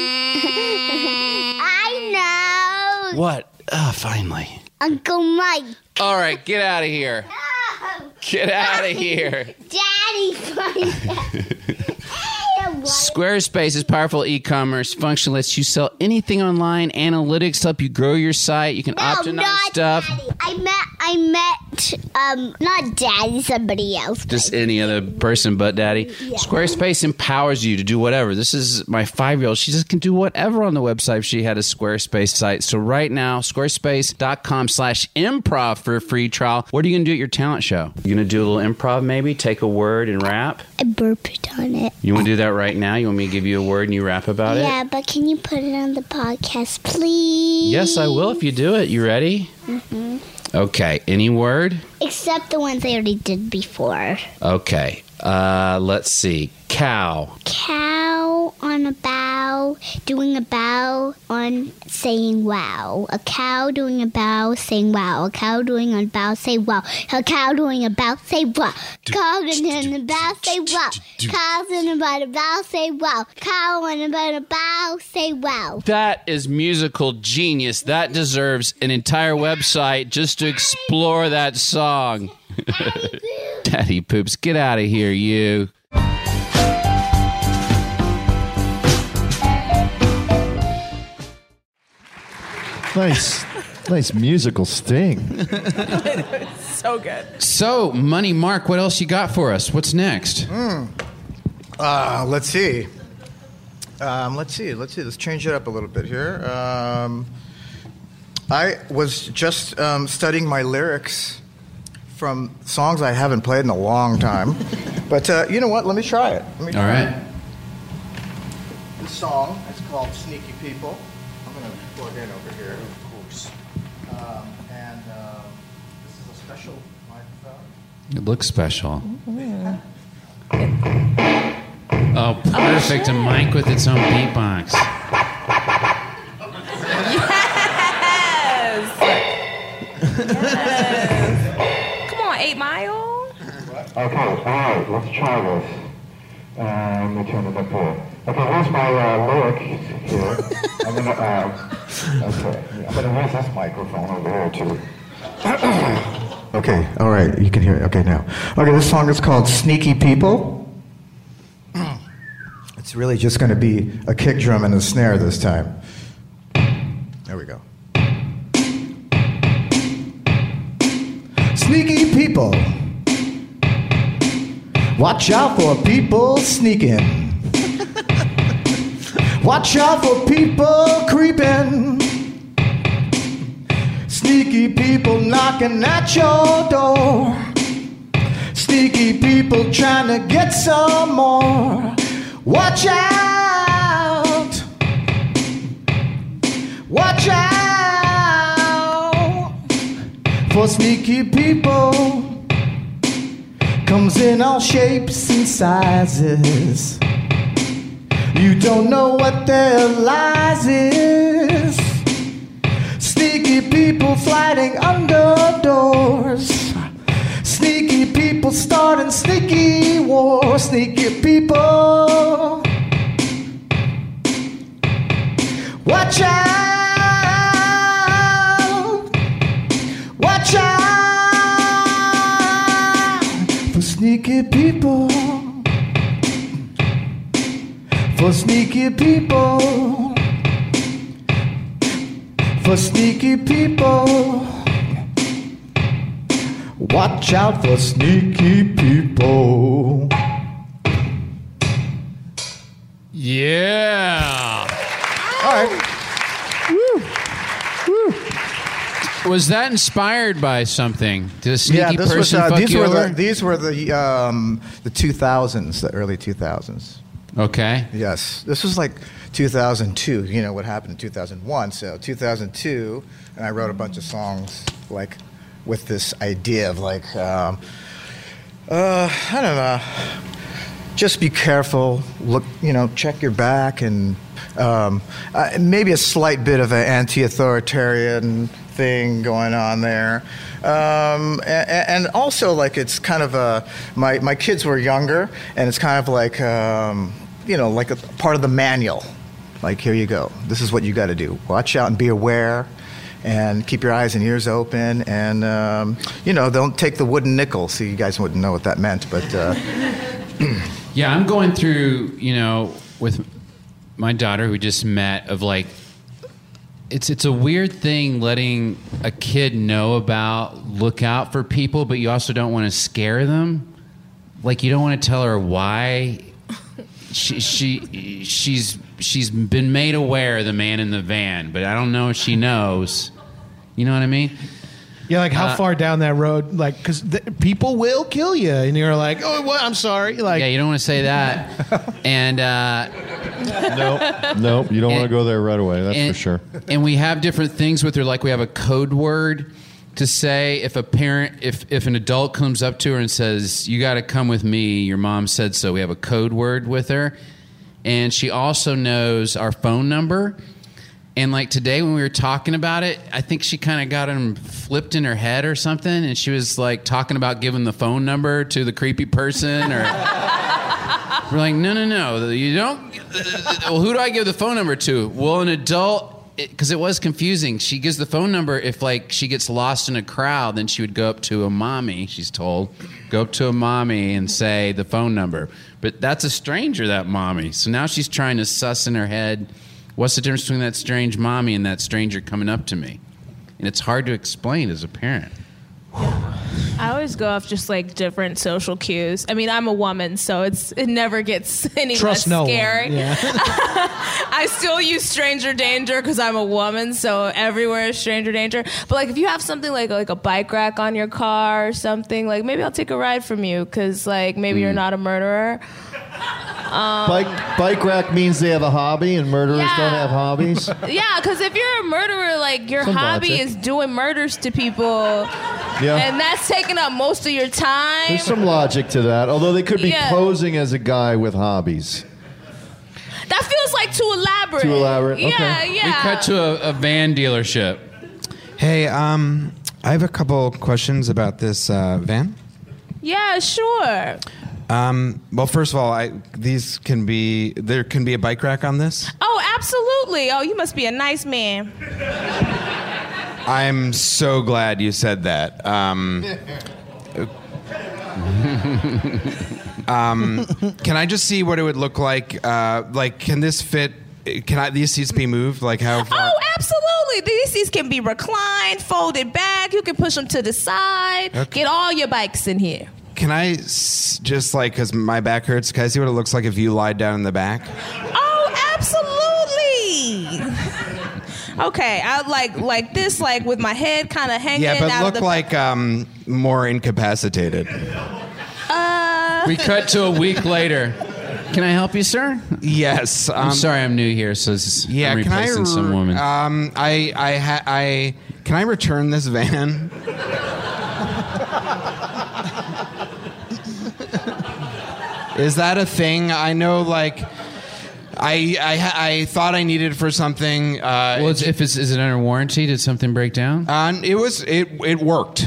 I know. What? Finally. Uncle Mike. All right, get out of here. No. Get out of here. Daddy, find out. Squarespace's powerful e-commerce function lets you sell anything online. Analytics help you grow your site. You can optimize stuff. Daddy. I met not Daddy, somebody else. Just any other person but Daddy. Yeah. Squarespace empowers you to do whatever. This is my 5-year-old. She just can do whatever on the website if she had a Squarespace site. So right now, squarespace.com/improv for a free trial. What are you going to do at your talent show? You going to do a little improv maybe? Take a word and rap? I burped on it. You want to do that right now? You want me to give you a word and you rap about it? Yeah, but can you put it on the podcast, please? Yes, I will if you do it. You ready? Mm-hmm. Okay. Any word? Except the ones I already did before. Okay. Let's see. Cow. Cow on a bow, doing a bow on saying wow. A cow doing a bow, saying wow. A cow doing a bow, say wow. A cow doing a bow, say wow. Cow doing a bow, say wow. Cows in a bow, say wow. Cow on a bow, say wow. That is musical genius. That deserves an entire website just to explore that song. Daddy Poops, get out of here, you. Nice musical sting. So good. So, Money Mark, what else you got for us? What's next? Let's see. Let's change it up a little bit here. I was just studying my lyrics from songs I haven't played in a long time. But you know what? Let me try it. All right. This song is called Sneaky People. I'm going to plug in over here, of course. This is a special microphone. It looks special. Oh, perfect. A mic with its own beatbox. Yes. Come on, 8 Mile. Okay, all right, let's try this. Let me turn it up here. Okay, here's my lyric here. I'm gonna use this microphone over here too. Okay, all right, you can hear it. Okay, now. Okay, this song is called Sneaky People. It's really just going to be a kick drum and a snare this time. There we go. Sneaky people. Watch out for people sneaking. Watch out for people creeping. Sneaky people knocking at your door. Sneaky people trying to get some more. Watch out. Watch out for sneaky people. Comes in all shapes and sizes. You don't know what their lies is. Sneaky people sliding under doors. Sneaky people starting sneaky wars. Sneaky people. Watch out. Watch out for sneaky people. For sneaky people. For sneaky people. Watch out for sneaky people. Yeah. All right. Woo. Woo. Was that inspired by something? Did a sneaky person fuck you over? These were the 2000s, the early 2000s. Okay. Yes. This was like 2002. You know what happened in 2001. So 2002, and I wrote a bunch of songs like with this idea of like, I don't know, just be careful. Look, check your back, and maybe a slight bit of an anti-authoritarian thing going on there. And also, like, it's kind of my kids were younger, and it's kind of like, like a part of the manual. Like, here you go. This is what you got to do. Watch out and be aware, and keep your eyes and ears open, and, don't take the wooden nickel. See, you guys wouldn't know what that meant, but... Yeah, I'm going through, with my daughter who just met, of like, it's a weird thing letting a kid know about look out for people, but you also don't want to scare them. Like you don't want to tell her why she's been made aware of the man in the van, but I don't know if she knows. You know what I mean? Yeah, like how far down that road? Like, because people will kill you, and you're like, oh, what? I'm sorry. Like, yeah, you don't want to say that. And nope, you don't want to go there right away. That's for sure. And we have different things with her. Like we have a code word to say if a parent, if an adult comes up to her and says, "You got to come with me. Your mom said so." We have a code word with her, and she also knows our phone number. And like today when we were talking about it, I think she kind of got him flipped in her head or something. And she was like talking about giving the phone number to the creepy person. Or we're like, no, you don't. Well, who do I give the phone number to? Well, an adult, because it was confusing. She gives the phone number if like she gets lost in a crowd, then she would go up to a mommy, she's told. Go up to a mommy and say the phone number. But that's a stranger, that mommy. So now she's trying to suss in her head, what's the difference between that strange mommy and that stranger coming up to me? And it's hard to explain as a parent. I always go off just like different social cues. I mean, I'm a woman, so it never gets any less scary. Yeah. I still use stranger danger because I'm a woman, so everywhere is stranger danger. But like if you have something like a bike rack on your car or something, like maybe I'll take a ride from you because like maybe you're not a murderer. Bike rack means they have a hobby and murderers don't have hobbies. Yeah, because if you're a murderer, like your hobby is doing murders to people, and that's taking up most of your time. There's some logic to that, although they could be posing as a guy with hobbies. That feels like too elaborate. Too elaborate. Yeah, Okay. yeah. We cut to a van dealership. Hey, I have a couple questions about this van. Yeah, sure. Well, first of all, there can be a bike rack on this. Oh, absolutely. Oh, you must be a nice man. I'm so glad you said that. Can I just see what it would look like? Like, can this fit? These seats be moved? Like how far? Oh, absolutely. These seats can be reclined, folded back. You can push them to the side. Okay. Get all your bikes in here. Can I just like, because my back hurts, can I see what it looks like if you lied down in the back? Oh, absolutely. Okay, I like this, like with my head kind of hanging out. Yeah, but look like more incapacitated. We cut to a week later. Can I help you, sir? Yes. I'm sorry, I'm new here, so I'm replacing some woman. Can I return this van? Is that a thing? I know, like, I thought I needed it for something. Well, is it under warranty? Did something break down? It worked.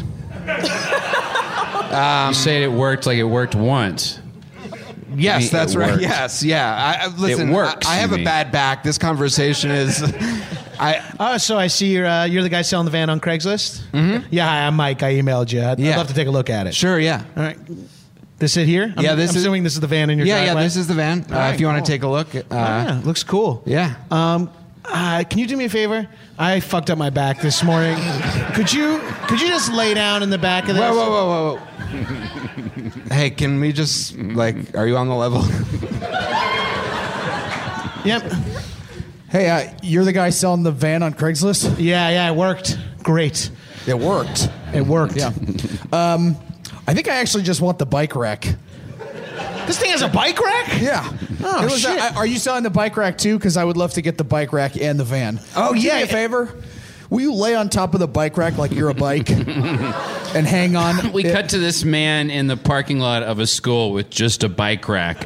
You say it worked like it worked once. Yes, that's right. Worked. Yes, yeah. Listen, it works. I have a bad back. This conversation is. So I see you're the guy selling the van on Craigslist? Mm-hmm. Yeah, hi, I'm Mike. I emailed you. I'd love to take a look at it. Sure, yeah. All right. This it here? I'm assuming this is the van in your driveway? Yeah, this is the van. Right, if you want to take a look. Looks cool. Yeah. Can you do me a favor? I fucked up my back this morning. Could you just lay down in the back of this? Whoa. Hey, can we just, are you on the level? Yep. Hey, you're the guy selling the van on Craigslist? Yeah, it worked. Great. It worked. It worked. Yeah. I think I actually just want the bike rack. This thing has a bike rack? Yeah. Oh, shit. Are you selling the bike rack too? Because I would love to get the bike rack and the van. Oh, Do yeah. me a favor? Will you lay on top of the bike rack like you're a bike and hang on? We cut to this man in the parking lot of a school with just a bike rack.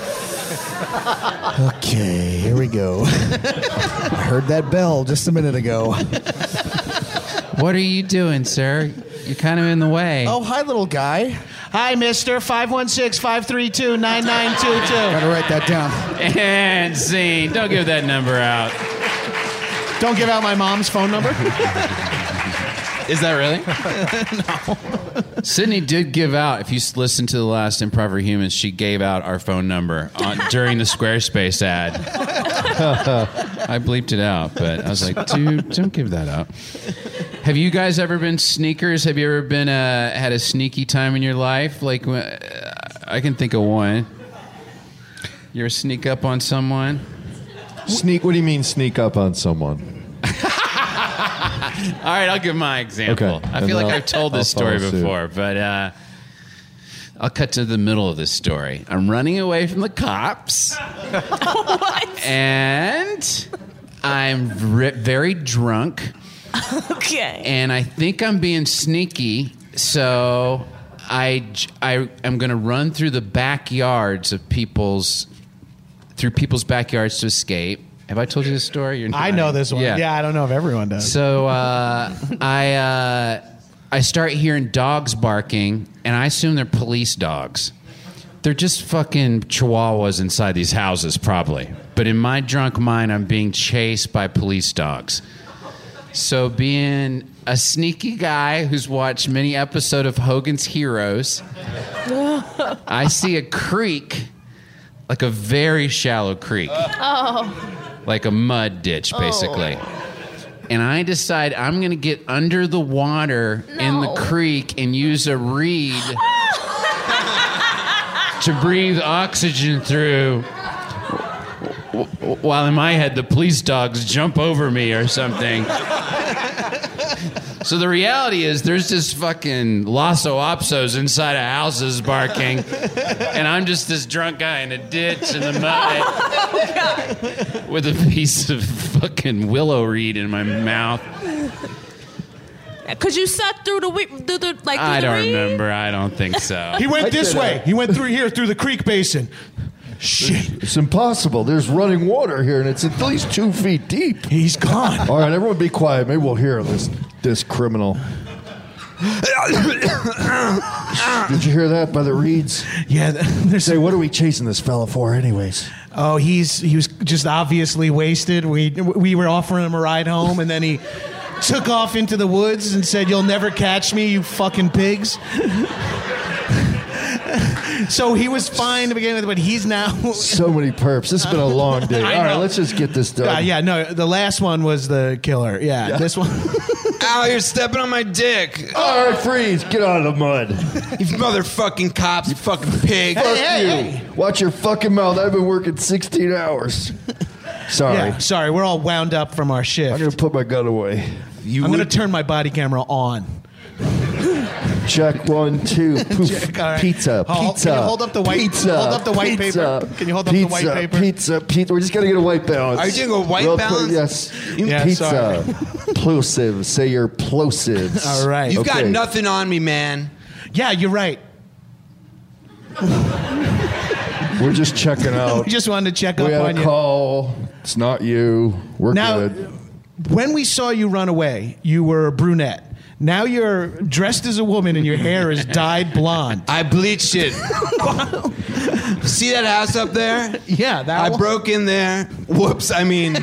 Okay, here we go. I heard that bell just a minute ago. What are you doing, sir? You're kind of in the way. Oh, hi, little guy. Hi, mister. 516-532-9922. Gotta write that down. And scene. Don't give that number out. Don't give out my mom's phone number. Is that really? No. Sydney did give out, if you listen to the last Improv for Humans, she gave out our phone number during the Squarespace ad. I bleeped it out, but I was like, dude, don't give that out. Have you guys ever been sneakers? Have you ever been had a sneaky time in your life? Like, I can think of one. You ever sneak up on someone? Sneak? What do you mean sneak up on someone? All right, I'll give my example. Okay. I feel like I've told this story before, but I'll cut to the middle of this story. I'm running away from the cops. What? And I'm very drunk. Okay. And I think I'm being sneaky, so I'm going to run through the backyards of people's backyards to escape. Have I told you this story? I know this one. Yeah, I don't know if everyone does. So I start hearing dogs barking, and I assume they're police dogs. They're just fucking chihuahuas inside these houses, probably. But in my drunk mind, I'm being chased by police dogs. So being a sneaky guy who's watched many episodes of Hogan's Heroes, I see a creek, like a very shallow creek. Like a mud ditch, basically. And I decide I'm going to get under the water in the creek and use a reed to breathe oxygen through, while in my head the police dogs jump over me or something. So the reality is there's just fucking Lhasa Apsos inside of houses barking, and I'm just this drunk guy in a ditch in the mud with a piece of fucking willow reed in my mouth. Could you suck through the I don't remember. I don't think so. He went this way. He went through here, through the creek basin. Shit. It's impossible. There's running water here, and it's at least 2 feet deep. He's gone. All right, everyone be quiet. Maybe we'll hear this criminal. Did you hear that by the reeds? Yeah. Say, what are we chasing this fella for anyways? Oh, he was just obviously wasted. We were offering him a ride home, and then he took off into the woods and said, "You'll never catch me, you fucking pigs." So he was fine to begin with, but he's now... So many perps. This has been a long day. All right, let's just get this done. No, the last one was the killer. Yeah. This one... Ow, you're stepping on my dick. All right, freeze. Get out of the mud. You motherfucking cops, you fucking pig. Fuck you. Watch your fucking mouth. I've been working 16 hours. Sorry. Yeah, sorry, we're all wound up from our shift. I'm going to put my gun away. I'm going to turn my body camera on. Check 1, 2. Poof. Check, all right. Pizza. Can you hold up the white? Pizza. Hold up the white paper. Can you hold up the white paper? Pizza. We're just gonna get a white balance. Are you doing a white balance? Yes. Yeah, Pizza. Plosive. Say your plosives. All right. You've got nothing on me, man. Yeah, you're right. We're just checking out. We just wanted to check up We on had a you. call. It's not you. We're Now, good. when we saw you run away, you were a brunette. Now you're dressed as a woman and your hair is dyed blonde. I bleached it. See that house up there? Yeah, that I one. broke in there. Whoops, I mean...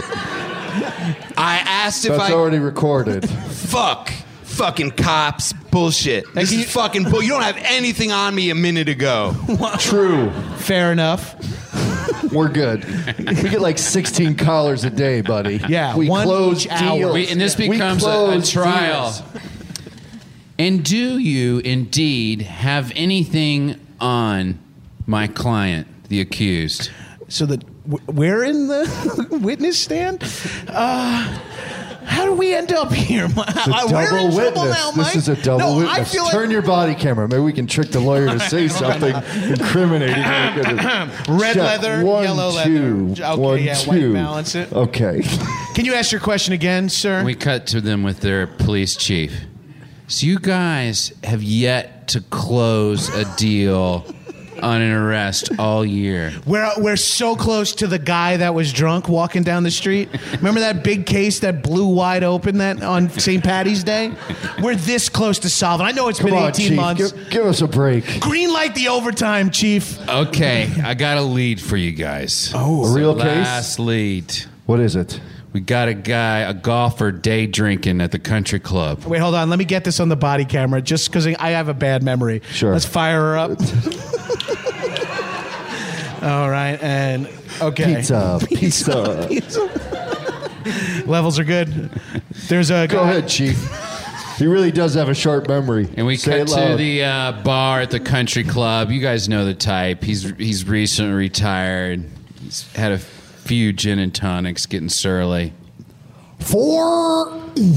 I asked if That's already recorded. Fuck. Fucking cops. Bullshit. This is fucking bull. You don't have anything on me a minute ago. True. Fair enough. We're good. We get like 16 collars a day, buddy. Yeah, we one close each hour. deals. And this We becomes a close trial. deals. And do you indeed have anything on my client, the accused? So we're in the witness stand? How do we end up here? It's a We're double in trouble witness. now, This Mike. is a double No, I witness. feel like- Turn your body camera. Maybe we can trick the lawyer to say something incriminating. Red Check. leather, 1, yellow 2. leather. Okay, 1, yeah, 2. white balance it. Okay. Can you ask your question again, sir? We cut to them with their police chief. So you guys have yet to close a deal on an arrest all year. We're so close to the guy that was drunk walking down the street. Remember that big case that blew wide open that on St. Patty's Day? We're this close to solving. I know it's Come been on, 18 Chief. months. Give us a break. Green light the overtime, Chief. Okay, I got a lead for you guys. Oh, a real case? Last lead. What is it? We got a golfer day drinking at the country club. Wait, hold on. Let me get this on the body camera just because I have a bad memory. Sure. Let's fire her up. All right, and Okay. Pizza. Levels are good. There's a Go ahead, Chief. He really does have a sharp memory. And we Say cut it to loud. the bar at the country club. You guys know the type. He's recently retired. He's had a few gin and tonics, getting surly. 4.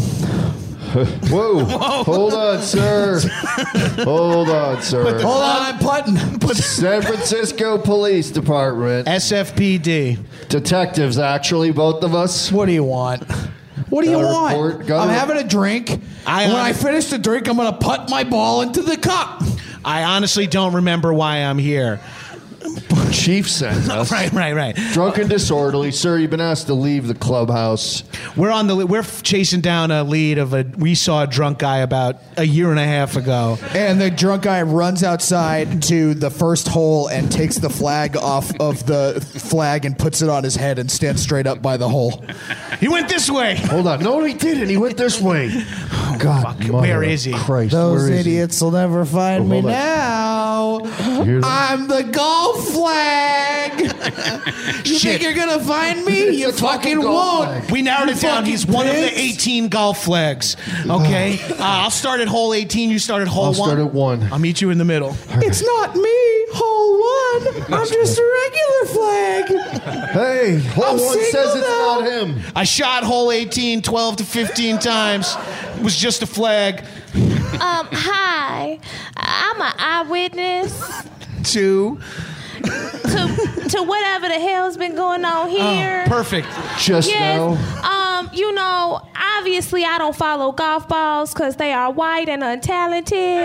Whoa. Hold on, sir. Hold on, sir. Hold on, I'm putting. San Francisco Police Department. SFPD. Detectives, actually, both of us. What do you want? What do you want? Report. I'm having a drink. When I finish the drink, I'm going to put my ball into the cup. I honestly don't remember why I'm here. Chief sends us. Right. Drunk and disorderly. Sir, you've been asked to leave the clubhouse. We're chasing down a lead we saw a drunk guy about a year and a half ago. And the drunk guy runs outside to the first hole and takes the flag off of the flag and puts it on his head and stands straight up by the hole. He went this way. Hold on. No, he didn't. He went this way. God, where is he? Christ, Those where is he? idiots will never find me now. I'm the golf flag. You think you're going to find me? You fucking won't. We narrowed it down. He's one of the pigs. 18 golf flags. Okay? I'll start at hole 18. You start at hole 1. I'll start at 1. I'll meet you in the middle. It's not me, hole 1. I'm just a regular flag. Hey, hole 1 single says it's now. not him. I shot hole 18 12 to 15 times. It was just a flag. Hi. I'm an eyewitness to whatever the hell's been going on here. Perfect. Just now. Obviously I don't follow golf balls because they are white and untalented.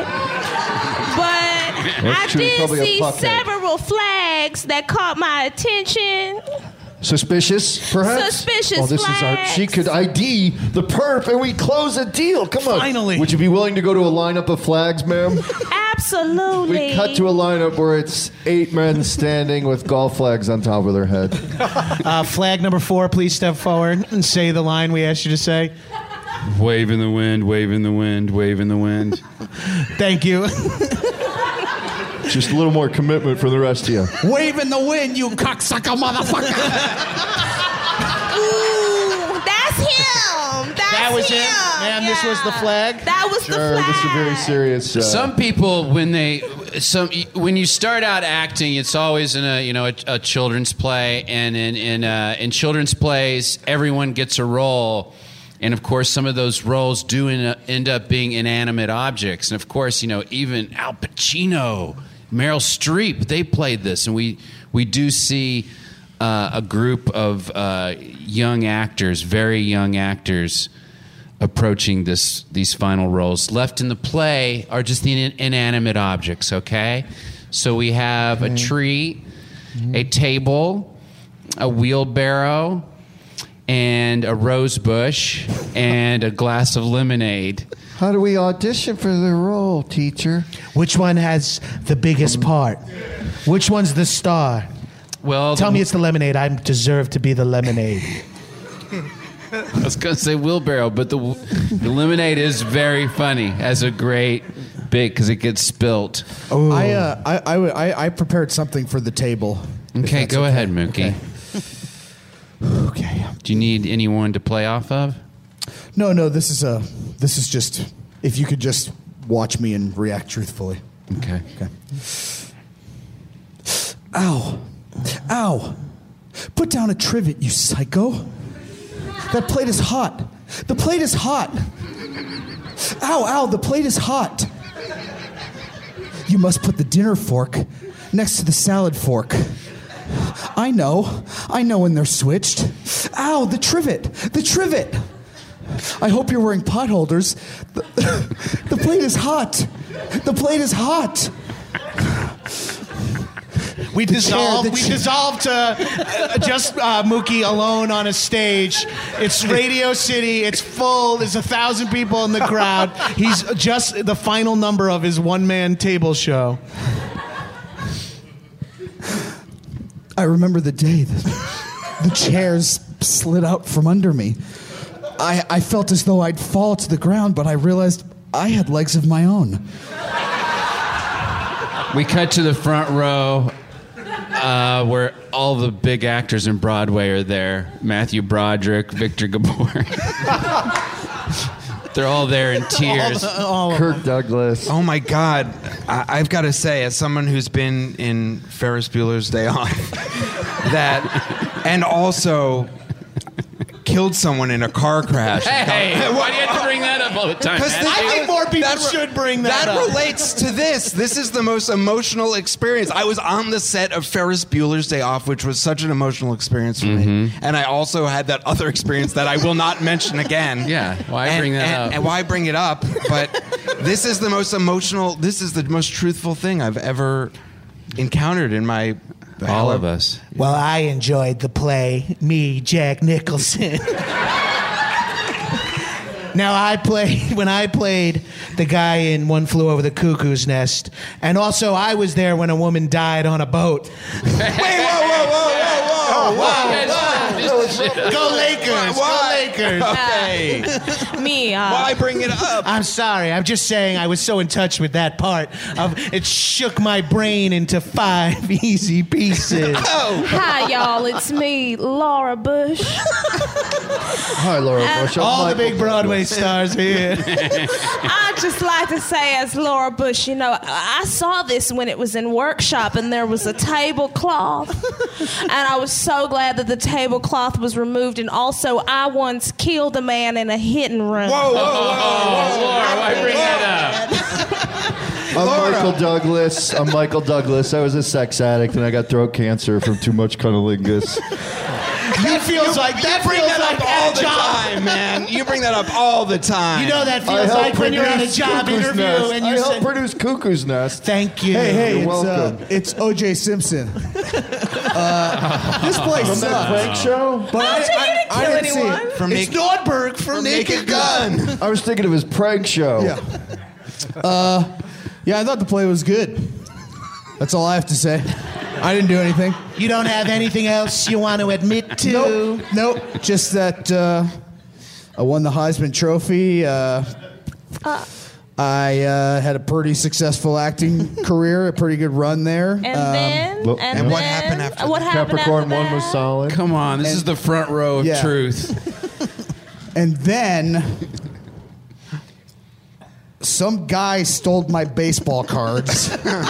But I true. did Probably a see fuckhead. several flags that caught my attention. Suspicious, perhaps? Suspicious Oh, this is flags. she could ID the perp and we close a deal. Come on. Finally. Would you be willing to go to a lineup of flags, ma'am? Absolutely. We cut to a lineup where it's 8 men standing with golf flags on top of their head. Flag number 4, please step forward and say the line we asked you to say. Wave in the wind, wave in the wind, wave in the wind. Thank you. Just a little more commitment for the rest of you. Wave in the wind, you cocksucker motherfucker. Ooh, that's him. That was him. it. Ma'am, this was the flag. That was the Sure, flag. this is a very serious. Some people, when you start out acting, it's always in a children's play, and in children's plays, everyone gets a role. And of course, some of those roles do end up being inanimate objects. And of course, even Al Pacino, Meryl Streep, they played this. And we do see a group of young actors, very young actors, approaching these final roles. Left in the play are just the inanimate objects, okay? So we have a tree, a table, a wheelbarrow, and a rose bush, and a glass of lemonade. How do we audition for the role, teacher? Which one has the biggest part? Which one's the star? Well, Tell me it's the lemonade. I deserve to be the lemonade. I was going to say wheelbarrow, but the lemonade is very funny. Has a great bit because it gets spilt. I prepared something for the table. Okay, go ahead, Mookie. Okay. Do you need anyone to play off of? No. This is just if you could just watch me and react truthfully. Okay. Ow! Put down a trivet, you psycho. That plate is hot. The plate is hot. Ow! The plate is hot. You must put the dinner fork next to the salad fork. I know when they're switched. Ow, the trivet. I hope you're wearing pot holders. The plate is hot. The plate is hot. We dissolved to just Mookie alone on a stage. It's Radio City. It's full. There's 1,000 people in the crowd. He's just the final number of his one-man table show. I remember the day the chairs slid out from under me. I felt as though I'd fall to the ground, but I realized I had legs of my own. We cut to the front row. where all the big actors in Broadway are there. Matthew Broderick, Victor Gabor. They're all there in tears. Kirk Douglas. Oh my God! I've got to say, as someone who's been in Ferris Bueller's Day Off, and also killed someone in a car crash. Hey, why do you have to bring that up all the time? I think more people should bring that up. That relates to this. This is the most emotional experience. I was on the set of Ferris Bueller's Day Off, which was such an emotional experience for me. And I also had that other experience that I will not mention again. Yeah, why bring that up? And why bring it up? But this is the most emotional, this is the most truthful thing I've ever encountered in my... All of us. Well, I enjoyed the play. Me, Jack Nicholson. Now, when I played the guy in One Flew Over the Cuckoo's Nest, and also I was there when a woman died on a boat. Whoa. Go Lakers! Go Lakers! Okay. Me. Why bring it up? I'm sorry. I'm just saying I was so in touch with that part of it. Shook my brain into 5 easy pieces. Hi, y'all. It's me, Laura Bush. Hi, Laura Bush. All the big Broadway stars here. I'd just like to say, as Laura Bush, I saw this when it was in workshop, and there was a tablecloth, and I was so glad that the tablecloth was removed. And also, I once killed a man in a hit and run. Whoa, Laura, why bring that up? I'm Michael Douglas. I was a sex addict and I got throat cancer from too much cunnilingus. That feels like all the time, man. You bring that up all the time. You know that feels like when you're at a job interview and you helped produce Cuckoo's Nest. Thank you. Hey, You're welcome. it's O.J. Simpson. This place From that prank show? But I didn't see it. It's Nordberg from Naked Gun. I was thinking of his prank show. Yeah. Yeah, I thought the play was good. That's all I have to say. I didn't do anything. You don't have anything else you want to admit to? Nope. Just that I won the Heisman Trophy. I had a pretty successful acting career, a pretty good run there. And what happened after what happened Capricorn after 1 was solid. Come on, this is the front row of Yeah. truth. And then some guy stole my baseball cards.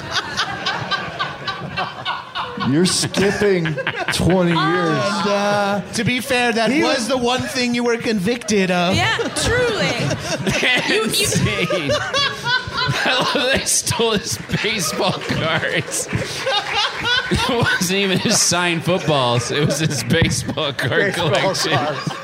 You're skipping 20 years. And, to be fair, that was the one thing you were convicted of. Yeah, truly. Insane. I love that they stole his baseball cards. It wasn't even his signed footballs. It was his baseball card collection.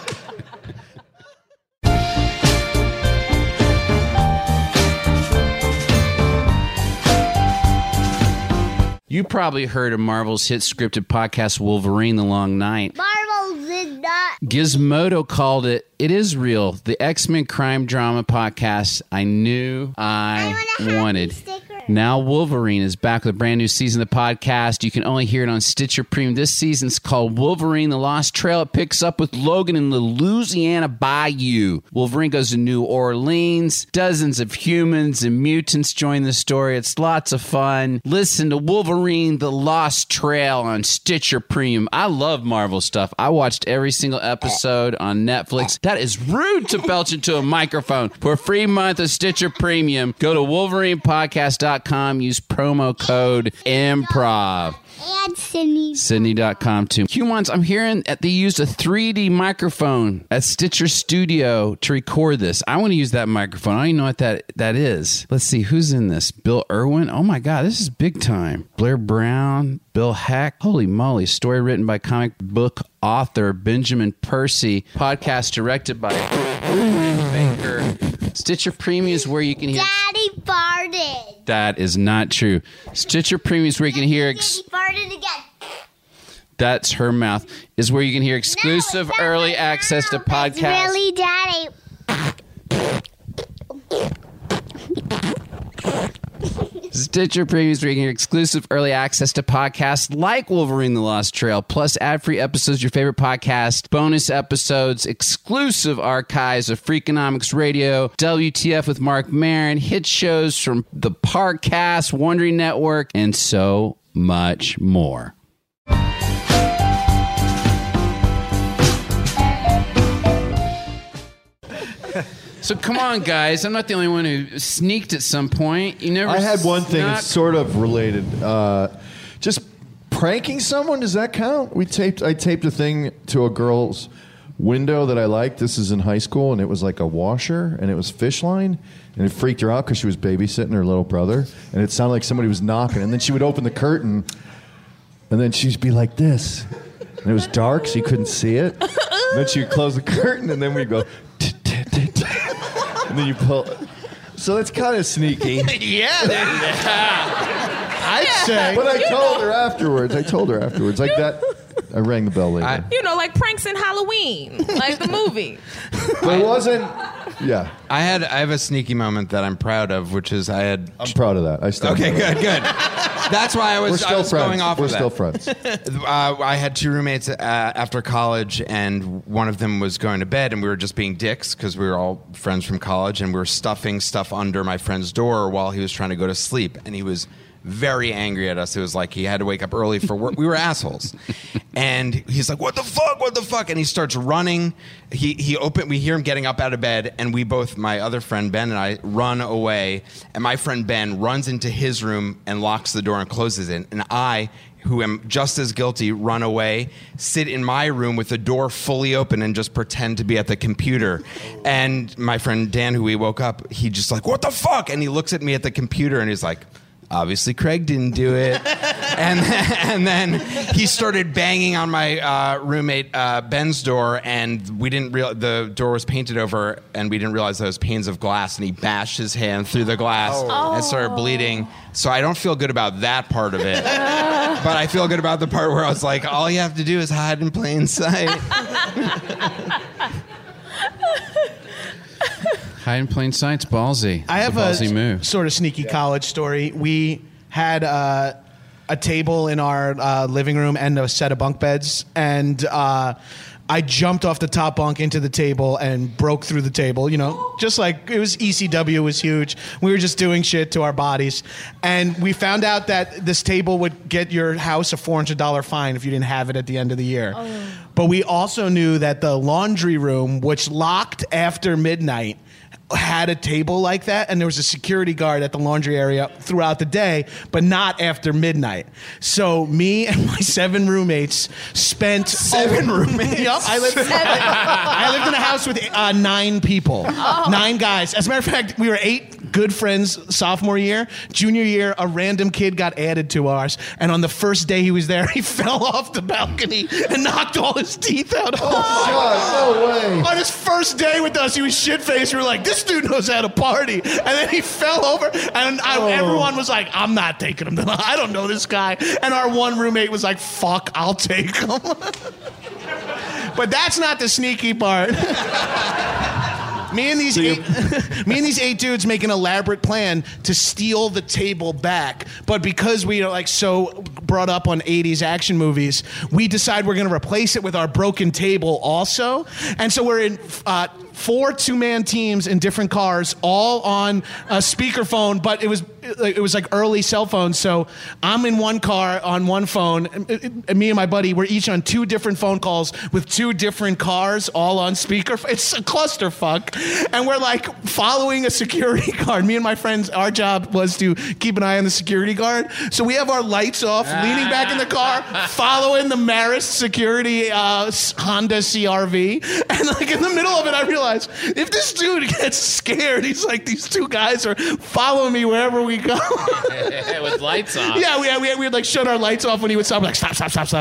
You probably heard of Marvel's hit scripted podcast Wolverine: The Long Night. Marvel did not. Gizmodo called it It Is Real, the X-Men crime drama podcast I knew I wanted. Now Wolverine is back with a brand new season of the podcast. You can only hear it on Stitcher Premium. This season's called Wolverine: The Lost Trail. It picks up with Logan in the Louisiana Bayou. Wolverine goes to New Orleans. Dozens of humans and mutants join the story. It's lots of fun. Listen to Wolverine: The Lost Trail on Stitcher Premium. I love Marvel stuff. I watched every single episode on Netflix. That is rude to belch into a microphone. For a free month of Stitcher Premium, go to WolverinePodcast.com. Use promo code IMPROV. And Sydney. Sydney.com too. Humans, I'm hearing that they used a 3D microphone at Stitcher Studio to record this. I want to use that microphone. I don't even know what that is. Let's see, who's in this? Bill Irwin? Oh my God, this is big time. Blair Brown, Bill Heck. Holy moly. Story written by comic book author Benjamin Percy. Podcast directed by Baker. Stitcher Premium is where you can hear... Daddy farted. That is not true. Stitcher Premium is where you can hear... Daddy farted again. That's her mouth. Is where you can hear exclusive early access to podcasts. It's really Daddy. Stitcher Premium is where you can hear exclusive early access to podcasts like Wolverine: The Lost Trail, plus ad-free episodes of your favorite podcast, bonus episodes, exclusive archives of Freakonomics Radio, WTF with Mark Maron, hit shows from the Parcast, Wondery Network, and so much more. So come on, guys. I'm not the only one who sneaked at some point. You never. I had one thing snuck? that's sort of related. Just pranking someone, does that count? I taped a thing to a girl's window that I liked. This is in high school, and it was like a washer, and it was fish line, and it freaked her out because she was babysitting her little brother, and it sounded like somebody was knocking, and then she would open the curtain, and then she'd be like this, and it was dark, so you couldn't see it. And then she would close the curtain, and then we'd go, and then you pull. So that's kind of sneaky. I'd say. But I told her afterwards. Like that. I rang the bell later. Like pranks in Halloween, like the movie. But it wasn't. Yeah. I have a sneaky moment that I'm proud of, which is I'm proud of that. I still. Okay, good. That's why I was going off We're of that. still friends. I had two roommates after college, and one of them was going to bed, and we were just being dicks because we were all friends from college, and we were stuffing stuff under my friend's door while he was trying to go to sleep, and he was very angry at us. It was like he had to wake up early for work. We were assholes. And he's like, what the fuck? And he starts running. We hear him getting up out of bed, and we both, my other friend Ben and I, run away. And my friend Ben runs into his room and locks the door and closes it. And I, who am just as guilty, run away, sit in my room with the door fully open and just pretend to be at the computer. And my friend Dan, who we woke up, he just like, what the fuck? And he looks at me at the computer and he's like, obviously Craig didn't do it. and then he started banging on my roommate Ben's door, and we didn't the door was painted over, and we didn't realize those panes of glass, and he bashed his hand through the glass and started bleeding. So I don't feel good about that part of it. But I feel good about the part where I was like, all you have to do is hide in plain sight. Hide in plain sight's ballsy. I have It's a ballsy move. Sort of sneaky college story. We had a table in our living room and a set of bunk beds, and I jumped off the top bunk into the table and broke through the table, just like it was ECW, it was huge. We were just doing shit to our bodies. And we found out that this table would get your house a $400 fine if you didn't have it at the end of the year. Oh. But we also knew that the laundry room, which locked after midnight, had a table like that, and there was a security guard at the laundry area throughout the day, but not after midnight. So me and my 7 roommates spent 7 roommates. Yep, I lived in a house with 9 people, 9 guys. As a matter of fact, we were 8 good friends sophomore year. Junior year, a random kid got added to ours, and on the first day he was there, he fell off the balcony and knocked all his teeth out. Oh God, no way! On his first day with us, he was shit-faced. We were like, this dude knows how to party. And then he fell over, and everyone was like, I'm not taking him. I don't know this guy. And our one roommate was like, fuck, I'll take him. But that's not the sneaky part. Me and these 8 dudes make an elaborate plan to steal the table back. But because we are so brought up on 80s action movies, we decide we're going to replace it with our broken table also. And so we're in 4 2-man teams in different cars, all on a speakerphone, but it was like early cell phones. So I'm in one car on one phone, and me and my buddy, we're each on 2 different phone calls with 2 different cars, all on speaker. It's a clusterfuck. And we're following a security guard. Me and my friends, our job was to keep an eye on the security guard. So we have our lights off, leaning back in the car, following the Marist security Honda CRV. And in the middle of it, I realized, if this dude gets scared, he's like, these 2 guys are following me wherever we go. With lights off. Yeah, we would shut our lights off when he would stop. Stop.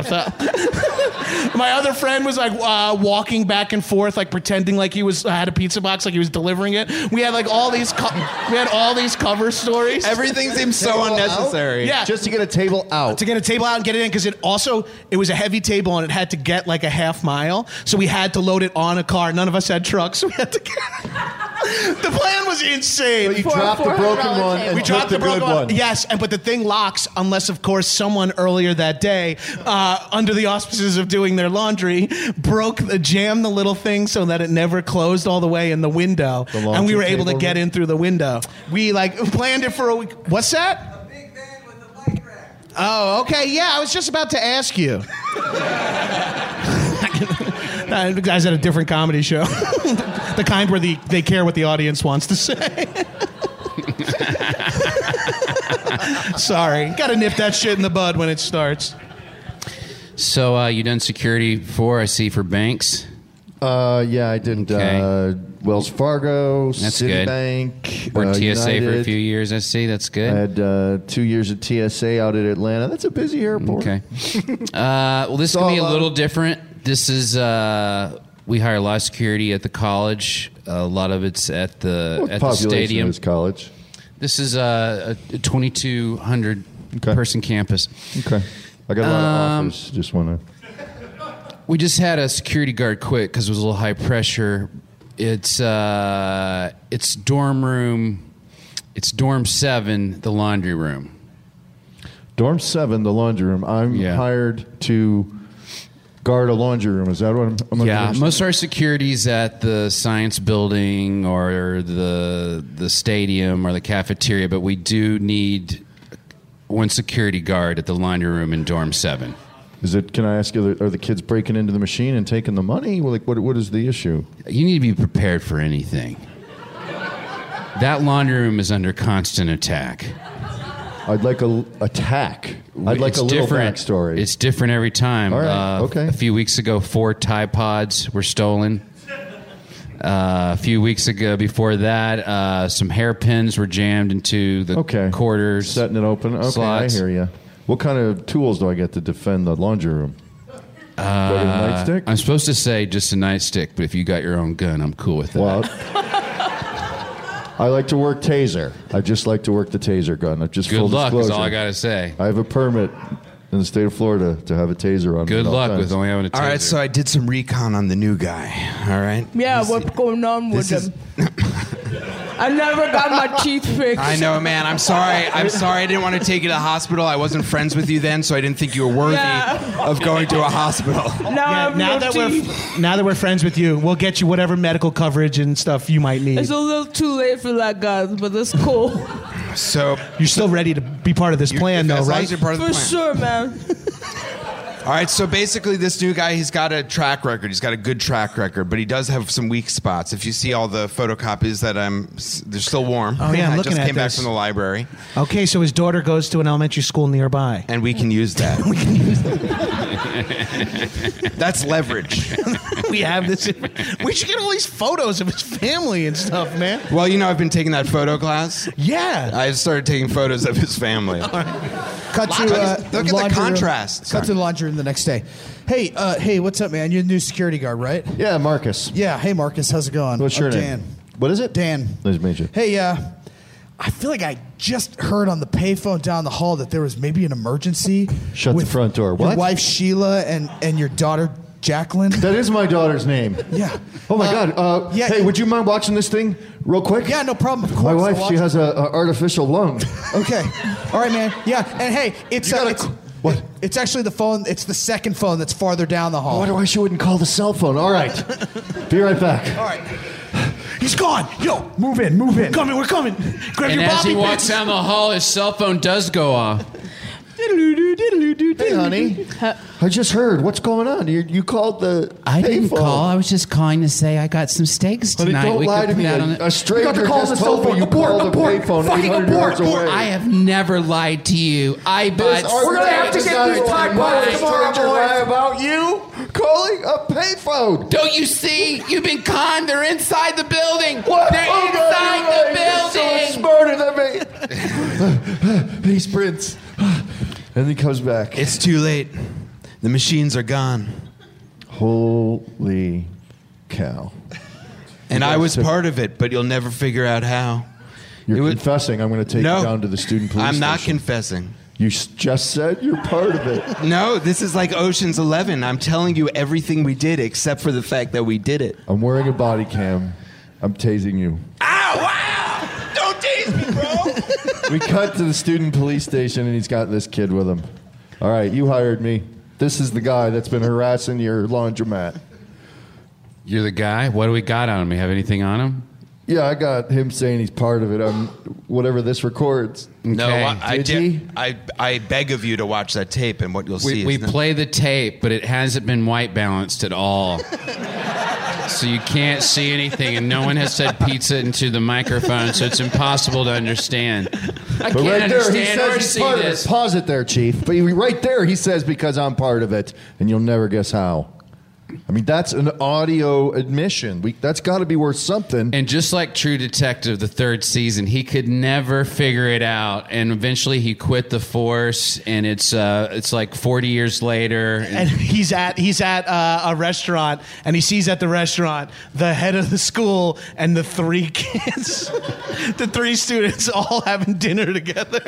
My other friend was walking back and forth, pretending like he had a pizza box, like he was delivering it. We had all these cover stories. Everything seems so unnecessary. Yeah, just to get a table out. To get a table out and get it in, because it was a heavy table and it had to get a half mile, so we had to load it on a car. None of us had trucks, so we had to get it. The plan was insane. So you dropped the broken one and took the good one. Yes, but the thing locks unless, of course, someone earlier that day, under the auspices of doing their laundry, jammed the little thing so that it never closed all the way in the window, and we were able to get in through the window. We planned it for a week. What's that? A big van with a bike rack. Oh, okay. Yeah, I was just about to ask you. The guys at a different comedy show. The kind where they care what the audience wants to say. Sorry. Got to nip that shit in the bud when it starts. So you done security before, I see, for banks? Yeah, I did Wells Fargo, That's Citibank. Worked TSA United. for a few years, I see. That's good. I had 2 years at TSA out at Atlanta. That's a busy airport. Okay. Well, this can be a little different. This is we hire a lot of security at the college. A lot of it's at the stadium. Is college. This is a 2,200 person campus. Okay. I got a lot of offers. Just want to. We just had a security guard quit because it was a little high pressure. It's dorm room. It's dorm 7, the laundry room. Dorm 7, the laundry room. I'm hired to guard a laundry room. Is that what I'm Yeah, most of our security's at the science building or the stadium or the cafeteria, but we do need one security guard at the laundry room in dorm 7. Is it? Can I ask you? Are the kids breaking into the machine and taking the money? Like, what is the issue? You need to be prepared for anything. That laundry room is under constant attack. I'd like a attack. I'd like a little backstory. It's different every time. All right. Okay. A few weeks ago, 4 Tide Pods were stolen. A few weeks ago, before that, some hairpins were jammed into the quarters. Setting it open. Okay, slots. I hear you. What kind of tools do I get to defend the laundry room? A nightstick? I'm supposed to say just a nightstick, but if you got your own gun, I'm cool with that. Well, I like to work taser. I just like to work the taser gun. Just Good full luck disclosure. is all I got to say. I have a permit in the state of Florida to have a taser on me. Good at all luck times. with only having a taser. All right, so I did some recon on the new guy. All right. Yeah, what's going on with him? I never got my teeth fixed. I know, man. I'm sorry. I'm sorry. I didn't want to take you to the hospital. I wasn't friends with you then, so I didn't think you were worthy of going to a hospital. Now that we're friends with you, we'll get you whatever medical coverage and stuff you might need. It's a little too late for that, guys, but it's cool. So you're still ready to be part of this plan, though, as long right? as you're part of the For plan. sure, man. All right, so basically this new guy, he's got a track record. He's got a good track record, but he does have some weak spots. If you see all the photocopies that they're still warm. Oh, yeah, I'm I looking just at came back this. from the library. Okay, so his daughter goes to an elementary school nearby. And we can use that. We can use that. That's leverage. We have this. We should get all these photos of his family and stuff, man. Well, you know, I've been taking that photo class. Yeah. I started taking photos of his family. Cut to Look at the laundry room. contrast. Cut to the laundry room the next day. Hey, what's up, man? You're the new security guard, right? Yeah, Marcus. Yeah. Hey, Marcus, how's it going? What's your I'm name? Dan. What is it? Dan. Nice to meet you. Hey, I feel like I just heard on the payphone down the hall that there was maybe an emergency. Shut the front door. What? Your wife Sheila and your daughter Jacqueline. That is my daughter's name. Yeah. Oh my God. yeah. Hey, would you mind watching this thing real quick? Yeah, no problem. Of course. My wife, I'll she watch has a artificial lung. Okay. All right, man. Yeah. And hey, it's what? It's actually the phone. It's the second phone that's farther down the hall. I wonder why she wouldn't call the cell phone. All right. Be right back. All right. He's gone. Yo, move in. We're coming. Grab And your as bobby he walks pins. down the hall, his cell phone does go off. Hey, honey. I just heard. What's going on? You called the I didn't payphone. call. I was just calling to say I got some steaks Honey, tonight. don't We lie could to put me. out on the- A stranger You got to call just the cell told me phone. you Abort, called the abort. payphone Fucking 800 yards abort. away. I have never lied to you. I bought. We're gonna have to get these Tide Pods tomorrow, Stranger lie boys. about you calling a payphone. Don't you see? You've been conned. They're inside the building. What? They're Oh, God, inside you're the right. building. You're so smarter than me. He sprints. And he comes back. It's too late. The machines are gone. Holy cow. And I was part of it, but you'll never figure out how. You're confessing. I'm going to take you down to the student police I'm not station. confessing. You just said you're part of it. No, this is like Ocean's 11. I'm telling you everything we did except for the fact that we did it. I'm wearing a body cam. I'm tasing you. Ow! Wow! Don't tase me, bro! We cut to the student police station, and he's got this kid with him. All right, you hired me. This is the guy that's been harassing your laundromat. You're the guy? What do we got on him? You have anything on him? Yeah, I got him saying he's part of it on whatever this records. No, Did he? I beg of you to watch that tape, and what you'll see We is play the tape, but it hasn't been white balanced at all. so you can't see anything, and no one has said pizza into the microphone, so it's impossible to understand. I But can't right there, he understand says or he's see part of this. it. Pause it there, Chief. But right there, he says because I'm part of it, and you'll never guess how. I mean, that's an audio admission. That's got to be worth something. And just like True Detective, the third season, he could never figure it out, and eventually he quit the force. And it's like 40 years later, And he's at a restaurant, and he sees at the restaurant the head of the school and the 3 kids, the 3 students all having dinner together.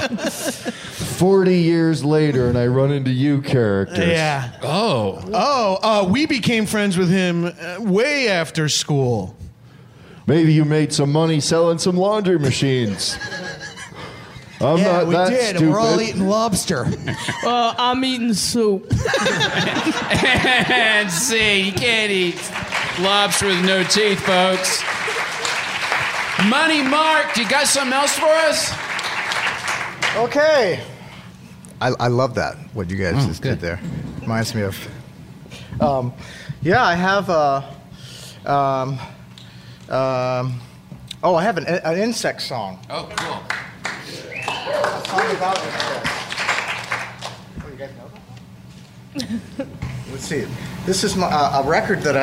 40 years later, and I run into you characters. Yeah. We became friends with him way after school. Maybe you made some money selling some laundry machines. I'm not we that did. stupid. And we're all eating lobster. I'm eating soup. and see, you can't eat lobster with no teeth, folks. Money Mark, you got something else for us? Okay. I love that, what you guys just did there. Reminds me of... I have I have an insect song. Oh, cool. A song about insects. Oh, you guys know that? Let's see. This is a record that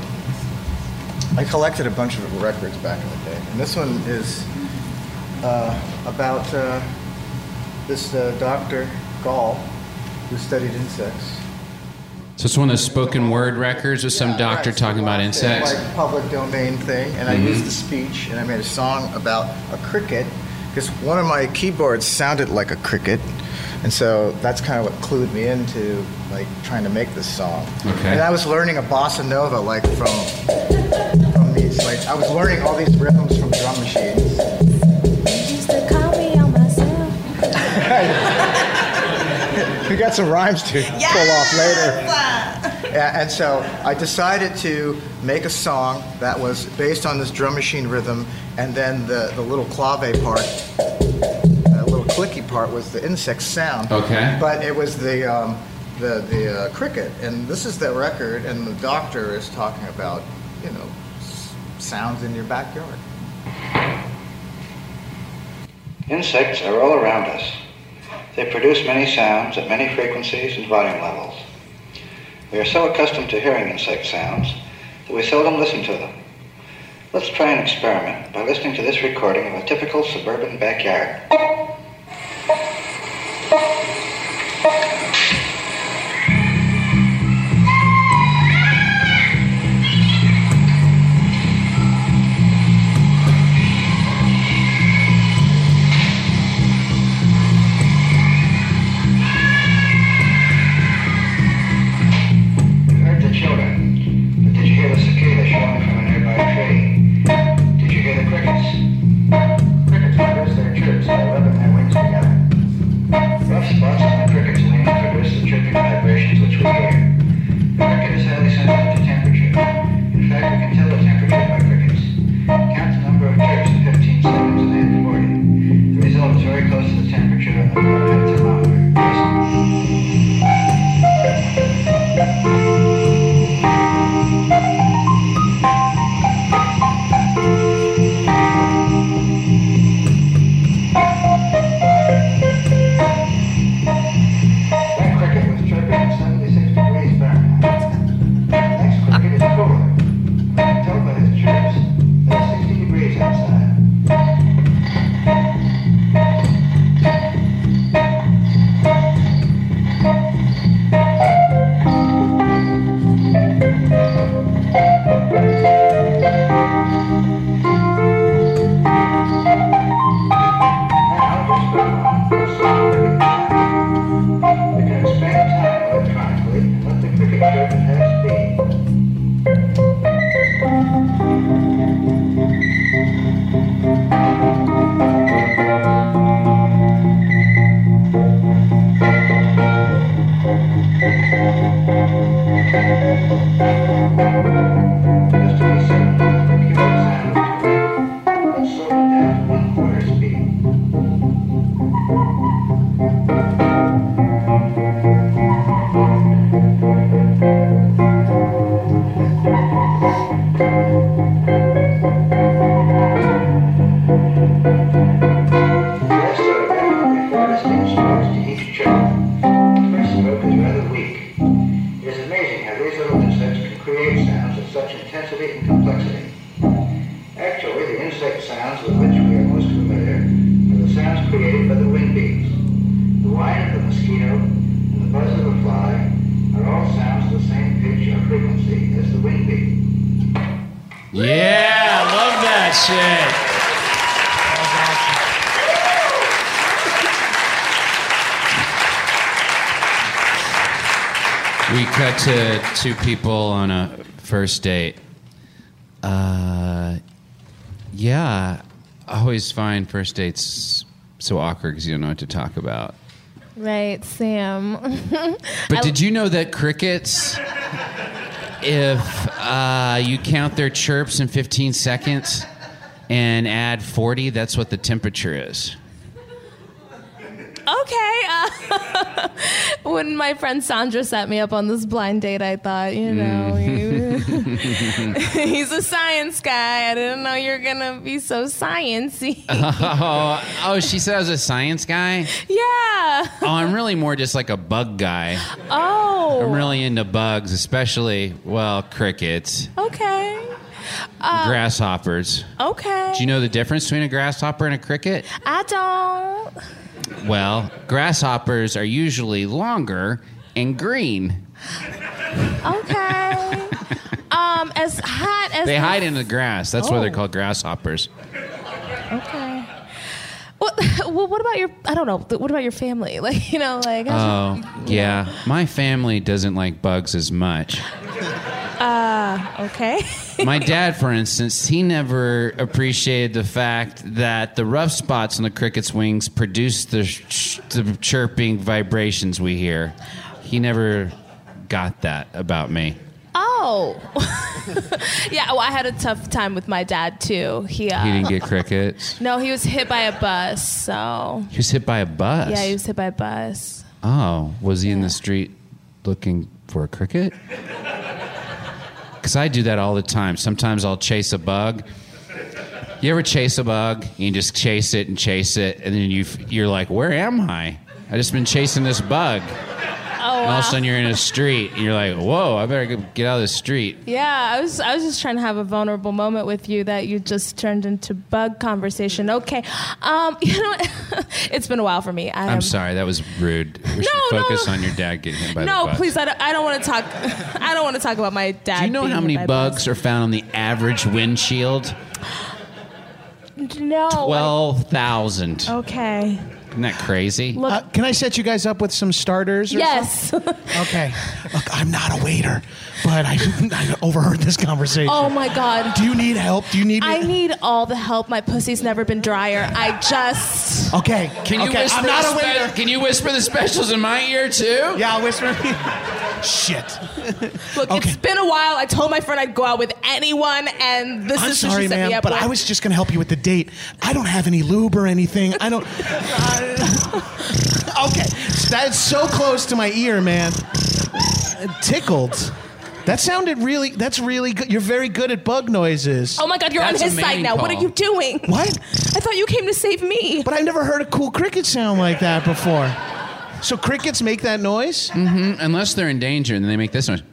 I collected a bunch of records back in the day. And this one is about this Dr. Gall, who studied insects. So it's one of those spoken word records with some doctor talking about insects. Like public domain thing, and I used the speech, and I made a song about a cricket, because one of my keyboards sounded like a cricket, and so that's kind of what clued me into like trying to make this song. Okay. And I was learning a bossa nova like from these, like I was learning all these rhythms from drum machines. Used to call me on myself. We got some rhymes to pull off later. And so I decided to make a song that was based on this drum machine rhythm, and then the little clave part, the little clicky part was the insect sound. Okay. But it was the cricket, and this is the record, and the doctor is talking about, sounds in your backyard. Insects are all around us. They produce many sounds at many frequencies and volume levels. We are so accustomed to hearing insect sounds that we seldom listen to them. Let's try an experiment by listening to this recording of a typical suburban backyard. mosquito, and the buzz of a fly are all sounds of the same pitch or frequency as the wing beat. Yeah, I love that shit. We cut to two people on a first date. Yeah, I always find first dates so awkward because you don't know what to talk about. Right, Sam. But did you know that crickets, if you count their chirps in 15 seconds and add 40, that's what the temperature is? Okay. When my friend Sandra set me up on this blind date, I thought, he's a science guy. I didn't know you're going to be so sciencey. Oh, she said I was a science guy? Yeah. Oh, I'm really more just like a bug guy. Oh. I'm really into bugs, especially, well, crickets. Okay. Grasshoppers. Okay. Do you know the difference between a grasshopper and a cricket? I don't. Well, grasshoppers are usually longer and green. Okay. As hot as they hide in the grass. That's why they're called grasshoppers. Okay. Well, what about your? I don't know. What about your family? Like, Yeah. My family doesn't like bugs as much. Okay. My dad, for instance, he never appreciated the fact that the rough spots on the cricket's wings produce the chirping vibrations we hear. He never got that about me. Oh. Yeah, well, I had a tough time with my dad, too. He didn't get crickets? No, he was hit by a bus, so... He was hit by a bus? Yeah, he was hit by a bus. Oh, was he in the street looking for a cricket? Because I do that all the time. Sometimes I'll chase a bug. You ever chase a bug? You just chase it, and then you're like, where am I? I just been chasing this bug. Oh, and all of a sudden you're in a street, and you're like, whoa, I better get out of the street. Yeah, I was just trying to have a vulnerable moment with you that you just turned into bug conversation. Okay. You know what? It's been a while for me. I'm sorry, that was rude. We should focus on your dad getting hit by the bus. No, please, I don't want to talk. I don't want to talk about my dad. Do you know how many bugs are found on the average windshield? No. 12,000. Okay. Isn't that crazy? Look, can I set you guys up with some starters? Yes. Okay. Look, I'm not a waiter, but I overheard this conversation. Oh my God. Do you need help? I need all the help. My pussy's never been drier. I just. Okay. Can you whisper? I'm not a waiter. Can you whisper the specials in my ear too? Yeah, I'll whisper. Shit. Look, It's been a while. I told my friend I'd go out with anyone, and this I'm is what sorry, she set ma'am, me up but with. I was just going to help you with the date. I don't have any lube or anything. I don't. Okay, that's so close to my ear, man. Tickled. That's really good. You're very good at bug noises. Oh my God, you're on his side now. What are you doing? What? I thought you came to save me. But I've never heard a cool cricket sound like that before. So crickets make that noise? Mm-hmm. Unless they're in danger, and then they make this noise.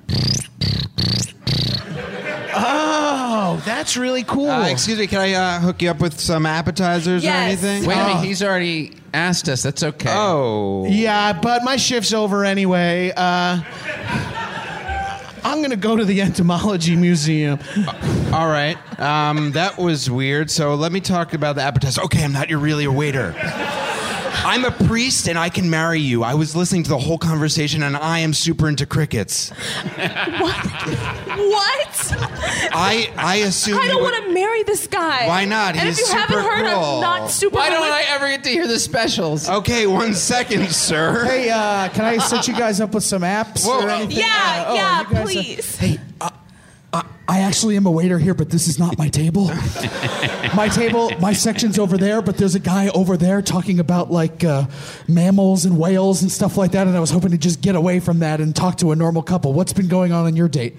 Oh, that's really cool. Excuse me, can I hook you up with some appetizers or anything? Wait a minute, he's already asked us. That's okay. Oh. Yeah, but my shift's over anyway. I'm going to go to the entomology museum. All right. That was weird. So let me talk about the appetizer. Okay, I'm not really a waiter. I'm a priest and I can marry you. I was listening to the whole conversation and I am super into crickets. What? I assume I don't want to marry this guy. Why not? And He's if you haven't super heard, cool. I'm not super. Why don't I ever get to hear the specials? Okay, 1 second, sir. Hey, can I set you guys up with some apps or anything? Yeah, you guys please. Hey, I actually am a waiter here, but this is not my table. My section's over there, but there's a guy over there talking about like mammals and whales and stuff like that, and I was hoping to just get away from that and talk to a normal couple. What's been going on your date?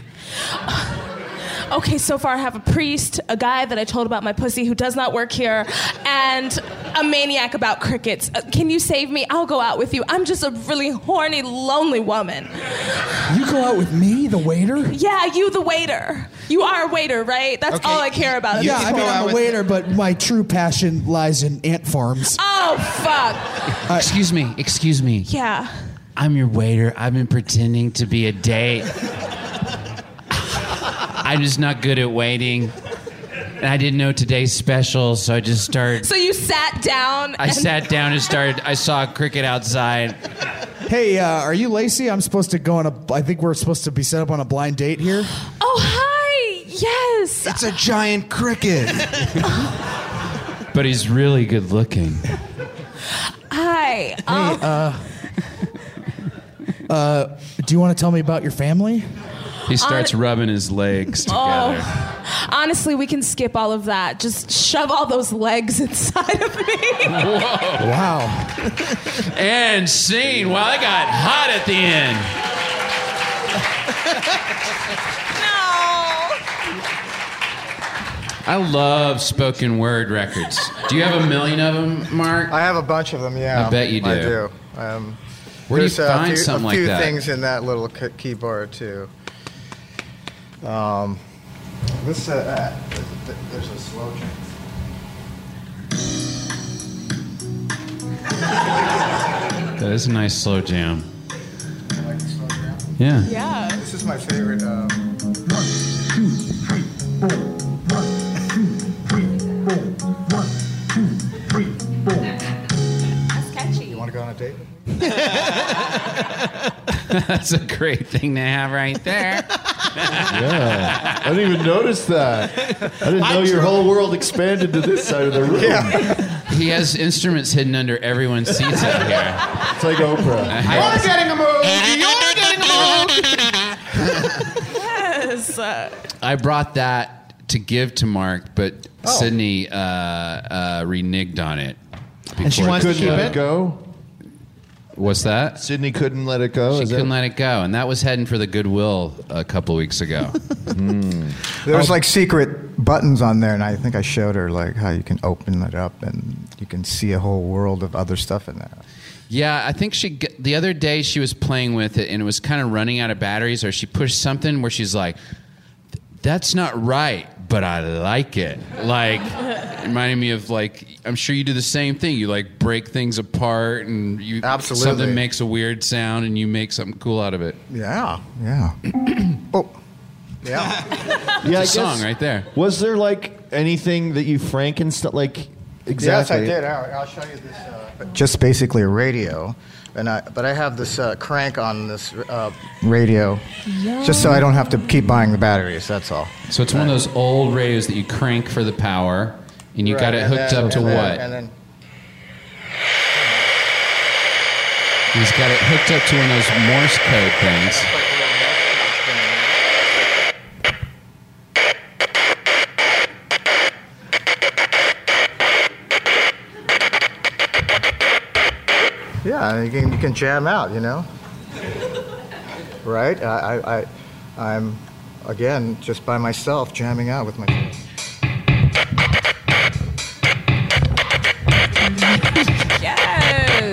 Okay, so far I have a priest, a guy that I told about my pussy who does not work here, and a maniac about crickets. Can you save me? I'll go out with you. I'm just a really horny, lonely woman. You go out with me, the waiter? Yeah, you the waiter. You are a waiter, right? That's all I care about. Yeah, I mean, I'm a waiter, but my true passion lies in ant farms. Oh, fuck. Excuse me. Yeah. I'm your waiter. I've been pretending to be a date. I'm just not good at waiting. And I didn't know today's special, so I just started. So you sat down? I sat down and started. I saw a cricket outside. Hey, are you Lacey? I'm supposed to go on I think we're supposed to be set up on a blind date here. Oh, hi. Yes. It's a giant cricket. But he's really good looking. Hi. Do you want to tell me about your family? He starts rubbing his legs together. Honestly, we can skip all of that. Just shove all those legs inside of me. Whoa. Wow. And scene. Well, it got hot at the end. I love spoken word records. Do you have a million of them, Mark? I have a bunch of them, yeah. I bet you do. I do. Where do you find something like that? A few things in that little keyboard, too. There's a slow jam. That is a nice slow jam. You like the slow jam? Yeah. Yeah. This is my favorite. 1, 2, 3, 4. That's catchy. You want to go on a date? That's a great thing to have right there. Yeah. I didn't even notice that. I didn't know your whole world expanded to this side of the room. Yeah. He has instruments hidden under everyone's seats out here. It's like Oprah. You're getting a move. Yes. I brought that to give to Mark, but Sydney reneged on it. And she wants to keep Let it? it go. What's that? Sydney couldn't let it go. She couldn't let it go, and that was heading for the Goodwill a couple weeks ago. There was like secret buttons on there, and I think I showed her like how you can open it up and you can see a whole world of other stuff in there. Yeah, I think the other day she was playing with it, and it was kind of running out of batteries, or she pushed something where she's like, "That's not right, but I like it." Like, reminding me of like, I'm sure you do the same thing. You like break things apart, and you Absolutely. something makes a weird sound, and you make something cool out of it. Yeah. Oh. Yeah. Yeah, It's a song right there. Was there like anything that you Frankenstein like exactly? Yes, I did. I'll show you this. Just basically a radio, but I have this crank on this radio, just so I don't have to keep buying the batteries. That's all. So it's one of those old radios that you crank for the power, and you got it hooked up to what? And then He's got it hooked up to one of those Morse code things. yeah, you can jam out, you know. Right? I'm again just by myself jamming out with myself. Yes.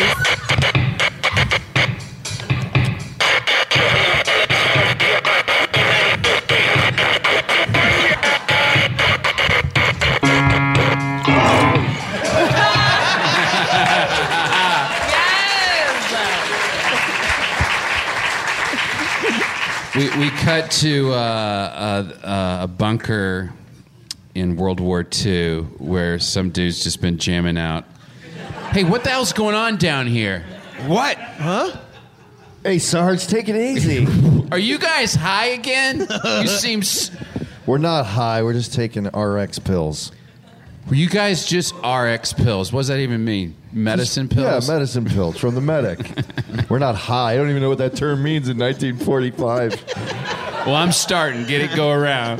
We cut to a bunker in World War II where some dude's just been jamming out. Hey, what the hell's going on down here? What? Huh? Hey, Sarge, take it easy. Are you guys high again? You seem... We're not high. We're just taking RX pills. Were you guys just RX pills? What does that even mean? Medicine pills? Yeah, medicine pills from the medic. We're not high. I don't even know what that term means in 1945. Well, I'm starting. Get it go around.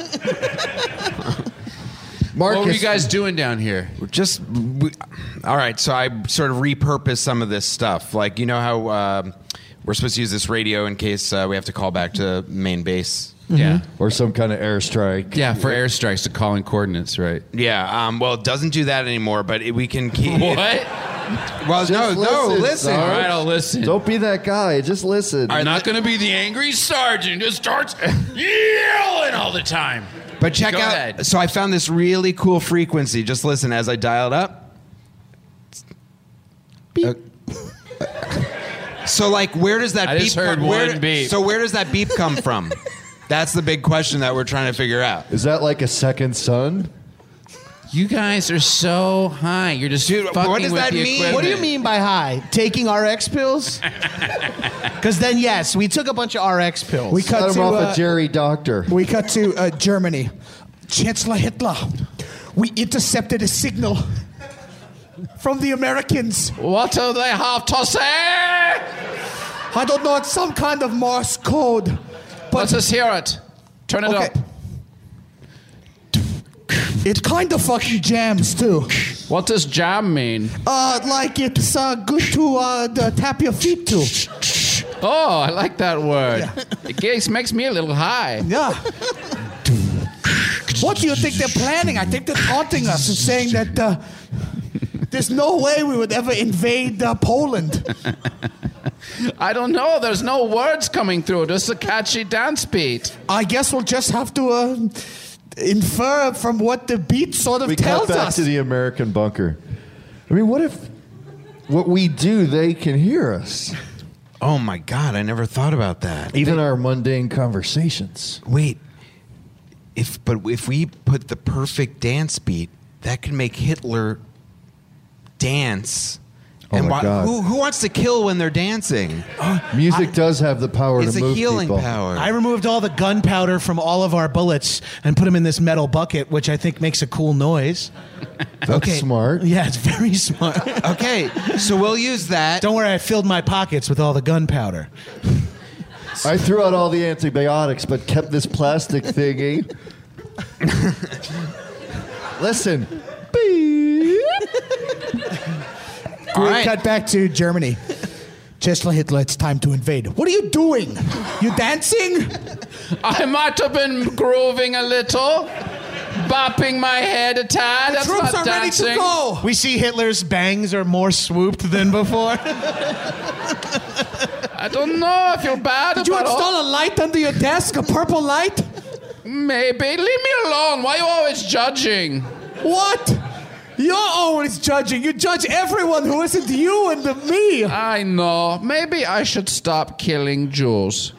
Marcus, what were you guys doing down here? All right, so I sort of repurposed some of this stuff. Like, you know how we're supposed to use this radio in case we have to call back to main base Yeah. Or some kind of airstrike. Yeah, for airstrikes to call in coordinates, right? Yeah. Well, it doesn't do that anymore, but we can keep. What? Well, no, listen. Sarge. All right, I'll listen. Don't be that guy. Just listen. I'm not going to be the angry sergeant who starts yelling all the time. But check Go out. ahead. So I found this really cool frequency. Just listen as I dial it up. Beep. So, like, where does that I beep just heard come? one beep. So where does that beep come from? That's the big question that we're trying to figure out. Is that like a second sun? You guys are so high. You're just fucking what does with that the mean? equipment. What do you mean by high? Taking RX pills? Because then, yes, we took a bunch of RX pills. We Cut cut him to off a Jerry Doctor. we cut to Germany. Chancellor Hitler, we intercepted a signal from the Americans. What do they have to say? I don't know. It's some kind of Morse code. But Let's just hear it. Turn it up. It kind of fucking jams too. What does jam mean? Like it's good to tap your feet to. Oh, I like that word. It makes me a little high. Yeah. What do you think they're planning? I think they're taunting us and saying that there's no way we would ever invade Poland. I don't know. There's no words coming through. Just a catchy dance beat. I guess we'll just have to infer from what the beat sort of We tells cut back us. to the American bunker. I mean, what if what we do, they can hear us? Oh my God! I never thought about that. Even our mundane conversations. Wait. If we put the perfect dance beat, that could make Hitler dance. Oh and my God. Who wants to kill when they're dancing? Music does have the power It's to a move healing people. power. I removed all the gunpowder from all of our bullets and put them in this metal bucket, which I think makes a cool noise. That's smart. Yeah, it's very smart. Okay, so we'll use that. Don't worry, I filled my pockets with all the gunpowder. I threw out all the antibiotics, but kept this plastic thingy. Listen. We cut back to Germany. Chancellor Hitler, it's time to invade. What are you doing? You dancing? I might have been grooving a little, bopping my head a tad. That's Troops not are ready dancing. to go. We see Hitler's bangs are more swooped than before. I don't know. I feel bad Did you about install a light under your desk? A purple light? Maybe. Leave me alone. Why are you always judging? What? You're always judging. You judge everyone who isn't you and me. I know. Maybe I should stop killing Jews.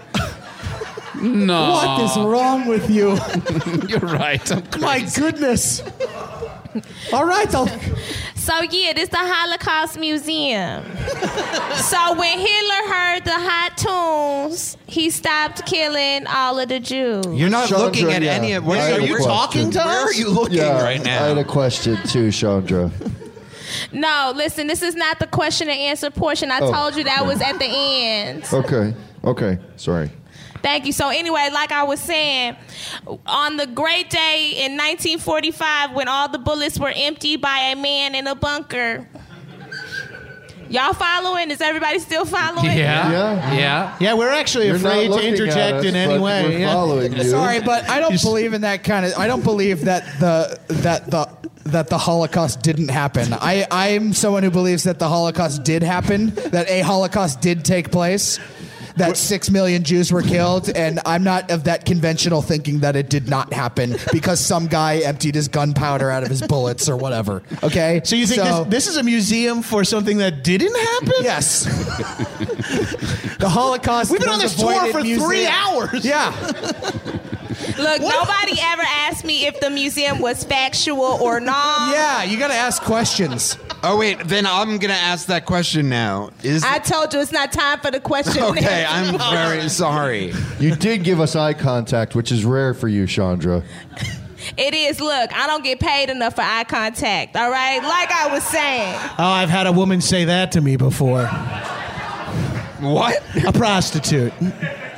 No. What is wrong with you? You're right. I'm crazy. My goodness. All right, So yeah, this the Holocaust Museum. So when Hitler heard the hot tunes, he stopped killing all of the Jews. You're not Chandra, looking at yeah. any of. I had Are a you question. talking to us? Where are you looking right I had now? a question too, Chandra. No, listen, this is not the question and answer portion. I Oh. told you that was at the end. Okay. Sorry. Thank you. So anyway, like I was saying, on the great day in 1945 when all the bullets were emptied by a man in a bunker. Y'all following? Is everybody still following? Yeah. Yeah, we're actually You're afraid not to looking interject at us, in any but way. We're Yeah. following you. Sorry, but I don't believe in that kind of. I don't believe that the Holocaust didn't happen. I'm someone who believes that the Holocaust did happen, that a Holocaust did take place, that 6 million Jews were killed, and I'm not of that conventional thinking that it did not happen because some guy emptied his gunpowder out of his bullets or whatever. Okay? So you think this is a museum for something that didn't happen? Yes. The Holocaust. We've been on was this tour avoided for 3 museum. hours. Yeah. Look, nobody ever asked me if the museum was factual or not. Yeah, you got to ask questions. Oh wait, then I'm gonna ask that question now. I told you it's not time for the question. Okay, I'm very sorry. You did give us eye contact, which is rare for you, Chandra. It is. Look, I don't get paid enough for eye contact, all right? Like I was saying. Oh, I've had a woman say that to me before. What? A prostitute.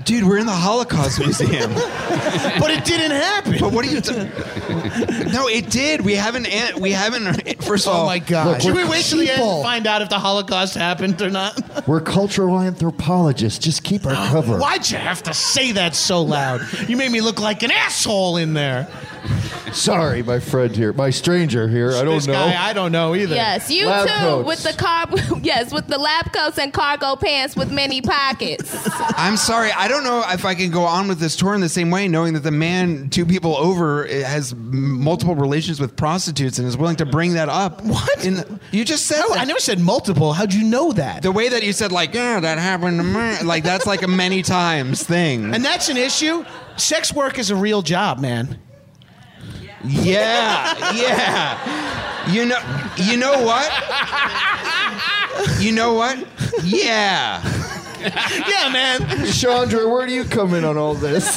Dude, we're in the Holocaust Museum. But it didn't happen. But what are you? No, it did. We haven't. First of all, Oh my God! Should we wait till the end People. to find out if the Holocaust happened or not? We're cultural anthropologists. Just keep our cover. Why'd you have to say that so loud? You made me look like an asshole in there. Sorry, my friend here, my stranger here. I don't This know. guy, I don't know either. Yes, you Lab too, coats. with with the lab coats and cargo pants with many pockets. I'm sorry. I don't know if I can go on with this tour in the same way, knowing that the man 2 people over has multiple relations with prostitutes and is willing to bring that up. What? You just said that. I never said multiple. How'd you know that? The way that you said, like, yeah, that happened to me. Like, that's like a many times thing. And that's an issue. Sex work is a real job, man. Yeah. You know what? You know what? Yeah. Yeah, man. Chandra, where do you come in on all this?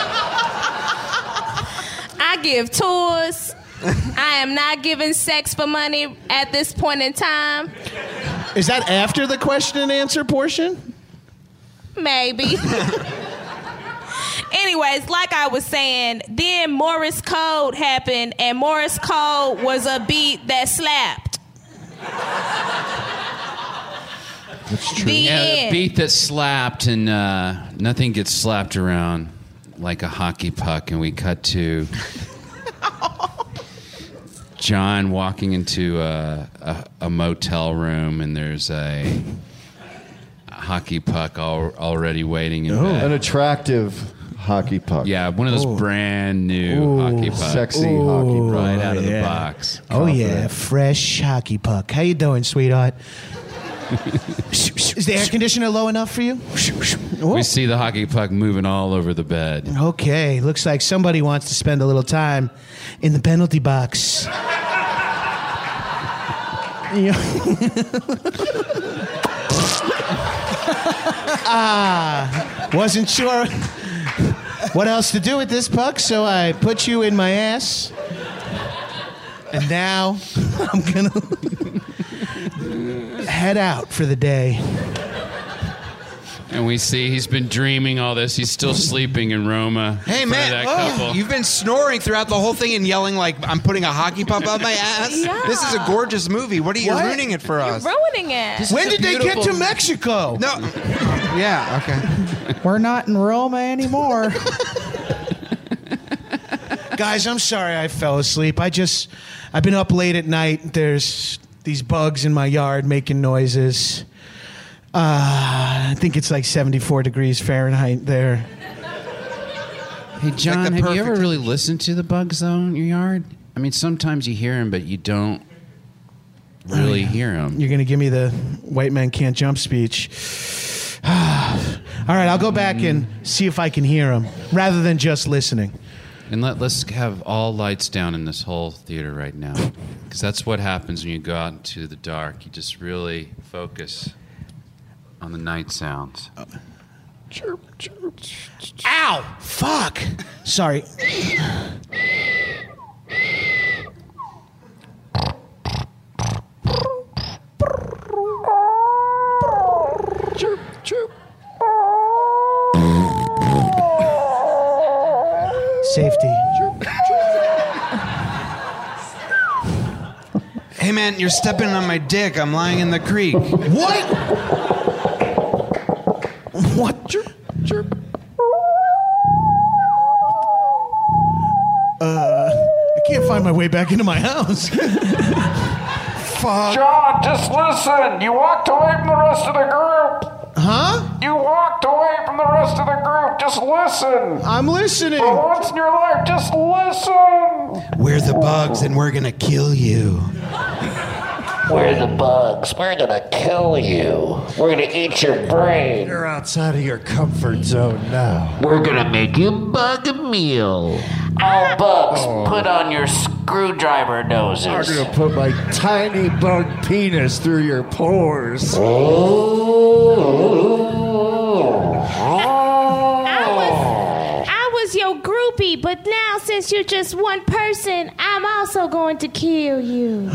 I give tours. I am not giving sex for money at this point in time. Is that after the question and answer portion? Maybe. Anyways, like I was saying, then Morse Code happened, and Morse Code was a beat that slapped. That's true. The Yeah, end. a beat that slapped, and nothing gets slapped around like a hockey puck. And we cut to John walking into a motel room, and there's a hockey puck already waiting in bed. An attractive hockey puck. Yeah, one of those brand new hockey pucks. Sexy hockey puck. Right out of the yeah. box. Oh yeah, fresh hockey puck. How you doing, sweetheart? Is the air conditioner low enough for you? We see the hockey puck moving all over the bed. Okay, looks like somebody wants to spend a little time in the penalty box. Wasn't sure what else to do with this puck, so I put you in my ass. And now I'm gonna head out for the day. And we see he's been dreaming all this. He's still sleeping in Roma. Hey, in front of man, that couple. you've been snoring throughout the whole thing and yelling like I'm putting a hockey puck up my ass. Yeah. This is a gorgeous movie. What are you ruining it for us? Ruining it. When did they get to Mexico? No. Yeah, okay. We're not in Roma anymore. Guys, I'm sorry I fell asleep. I've been up late at night. There's these bugs in my yard making noises. I think it's like 74 degrees Fahrenheit there. Hey, John, the have you ever perfect- really listened to the bugs, though, in your yard? I mean, sometimes you hear them, but you don't really hear them. You're going to give me the white man can't jump speech. All right, I'll go back and see if I can hear them rather than just listening. And let's have all lights down in this whole theater right now. Because that's what happens when you go out into the dark. You just really focus on the night sounds. Chirp, chirp. Ow! Fuck! Sorry. Chirp, chirp. Safety. Hey, man, you're stepping on my dick. I'm lying in the creek. What? What? Chirp, chirp. I can't find my way back into my house. Fuck. John, just listen. You walked away from the rest of the group. Huh? You walked away from the rest of the group. Just listen. I'm listening. For once in your life, just listen. We're the bugs and we're gonna kill you. We're the bugs. We're gonna kill you. We're gonna eat your brain. You're outside of your comfort zone now. We're gonna make you bug a meal. All bugs, put on your screwdriver noses. I'm gonna put my tiny bug penis through your pores. I was your groupie, but now since you're just one person, I'm also going to kill you.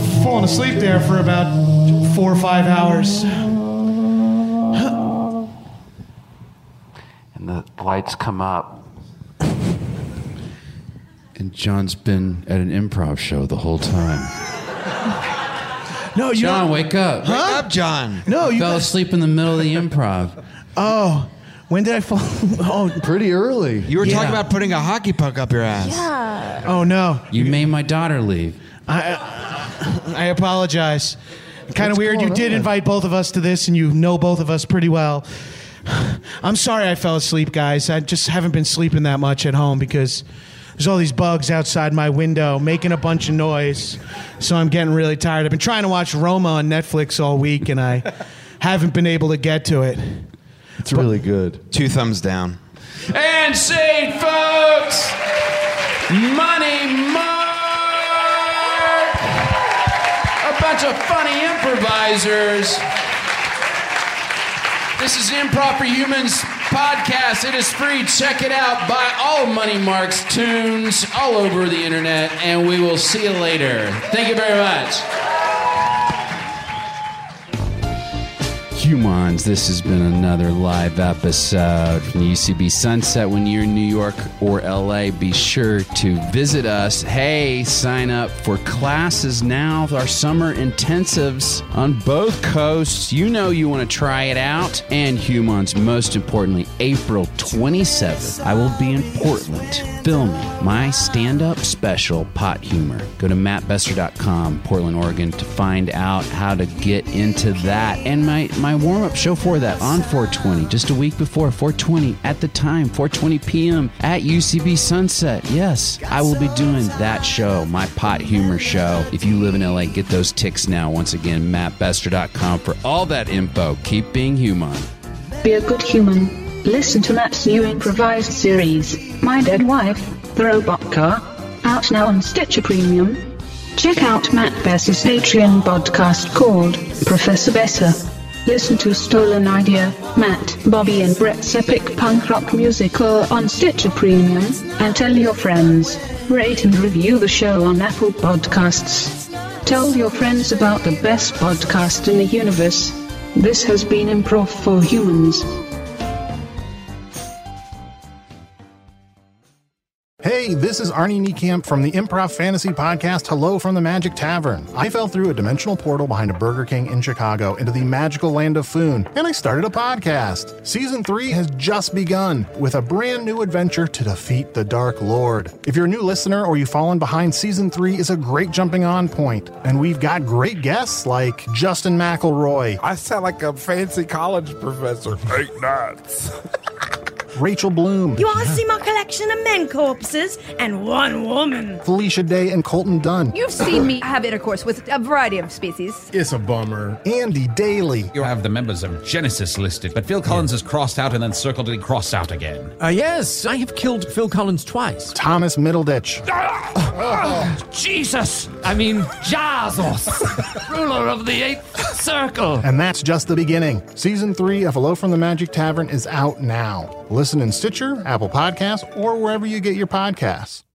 fallen asleep there for about 4 or 5 hours. And the lights come up. And John's been at an improv show the whole time. No, John, wake up. Huh? Wake up, John. No, you fell asleep in the middle of the improv. Oh, when did I fall? Oh, pretty early. You were talking about putting a hockey puck up your ass. Yeah. Oh no. You made my daughter leave. I apologize. Kind of weird. You did invite both of us to this, and you know both of us pretty well. I'm sorry I fell asleep, guys. I just haven't been sleeping that much at home because there's all these bugs outside my window making a bunch of noise. So I'm getting really tired. I've been trying to watch Roma on Netflix all week, and I haven't been able to get to it. It's really good. 2 thumbs down. And say, folks, Money Mark! A bunch of funny improvisers. This is Improv for Humans podcast. It is free. Check it out. Buy all Money Mark's tunes all over the internet, and we will see you later. Thank you very much. Humans, this has been another live episode from the UCB Sunset. When you're in New York or LA, be sure to visit us. Hey, sign up for classes now. Our summer intensives on both coasts. You know you want to try it out. And Humans, most importantly, April 27th, I will be in Portland filming my stand-up special, Pot Humor. Go to mattbesser.com, Portland, Oregon, to find out how to get into that. And my warm-up show for that on 420, just a week before, 420 at the time, 4:20 p.m. at UCB Sunset. Yes, I will be doing that show, my Pot Humor show. If you live in LA, get those ticks now. Once again, mattbesser.com for all that info. Keep being human. Be a good human. Listen to Matt's new improvised series, My Dead Wife, The Robot Car, out now on Stitcher Premium. Check out Matt Besser's Patreon podcast called Professor Besser. Listen to Stolen Idea, Matt, Bobby and Brett's epic punk rock musical on Stitcher Premium, and tell your friends. Rate and review the show on Apple Podcasts. Tell your friends about the best podcast in the universe. This has been Improv for Humans. Hey, this is Arnie Niekamp from the Improv Fantasy Podcast, Hello from the Magic Tavern. I fell through a dimensional portal behind a Burger King in Chicago into the magical land of Foon, and I started a podcast. Season 3 has just begun with a brand new adventure to defeat the Dark Lord. If you're a new listener or you've fallen behind, Season 3 is a great jumping on point, and we've got great guests like Justin McElroy. I sound like a fancy college professor. 8 nuts. Rachel Bloom. You want to see my collection of men corpses and one woman? Felicia Day and Colton Dunn. You've seen me have intercourse with a variety of species. It's a bummer. Andy Daly. You have the members of Genesis listed, but Phil Collins is crossed out and then circled and crossed out again. Yes, I have killed Phil Collins twice. Thomas Middleditch. Jesus! I mean, Jesus! Ruler of the 8th Circle! And that's just the beginning. Season 3 of Hello from the Magic Tavern is out now. Listen in Stitcher, Apple Podcasts, or wherever you get your podcasts.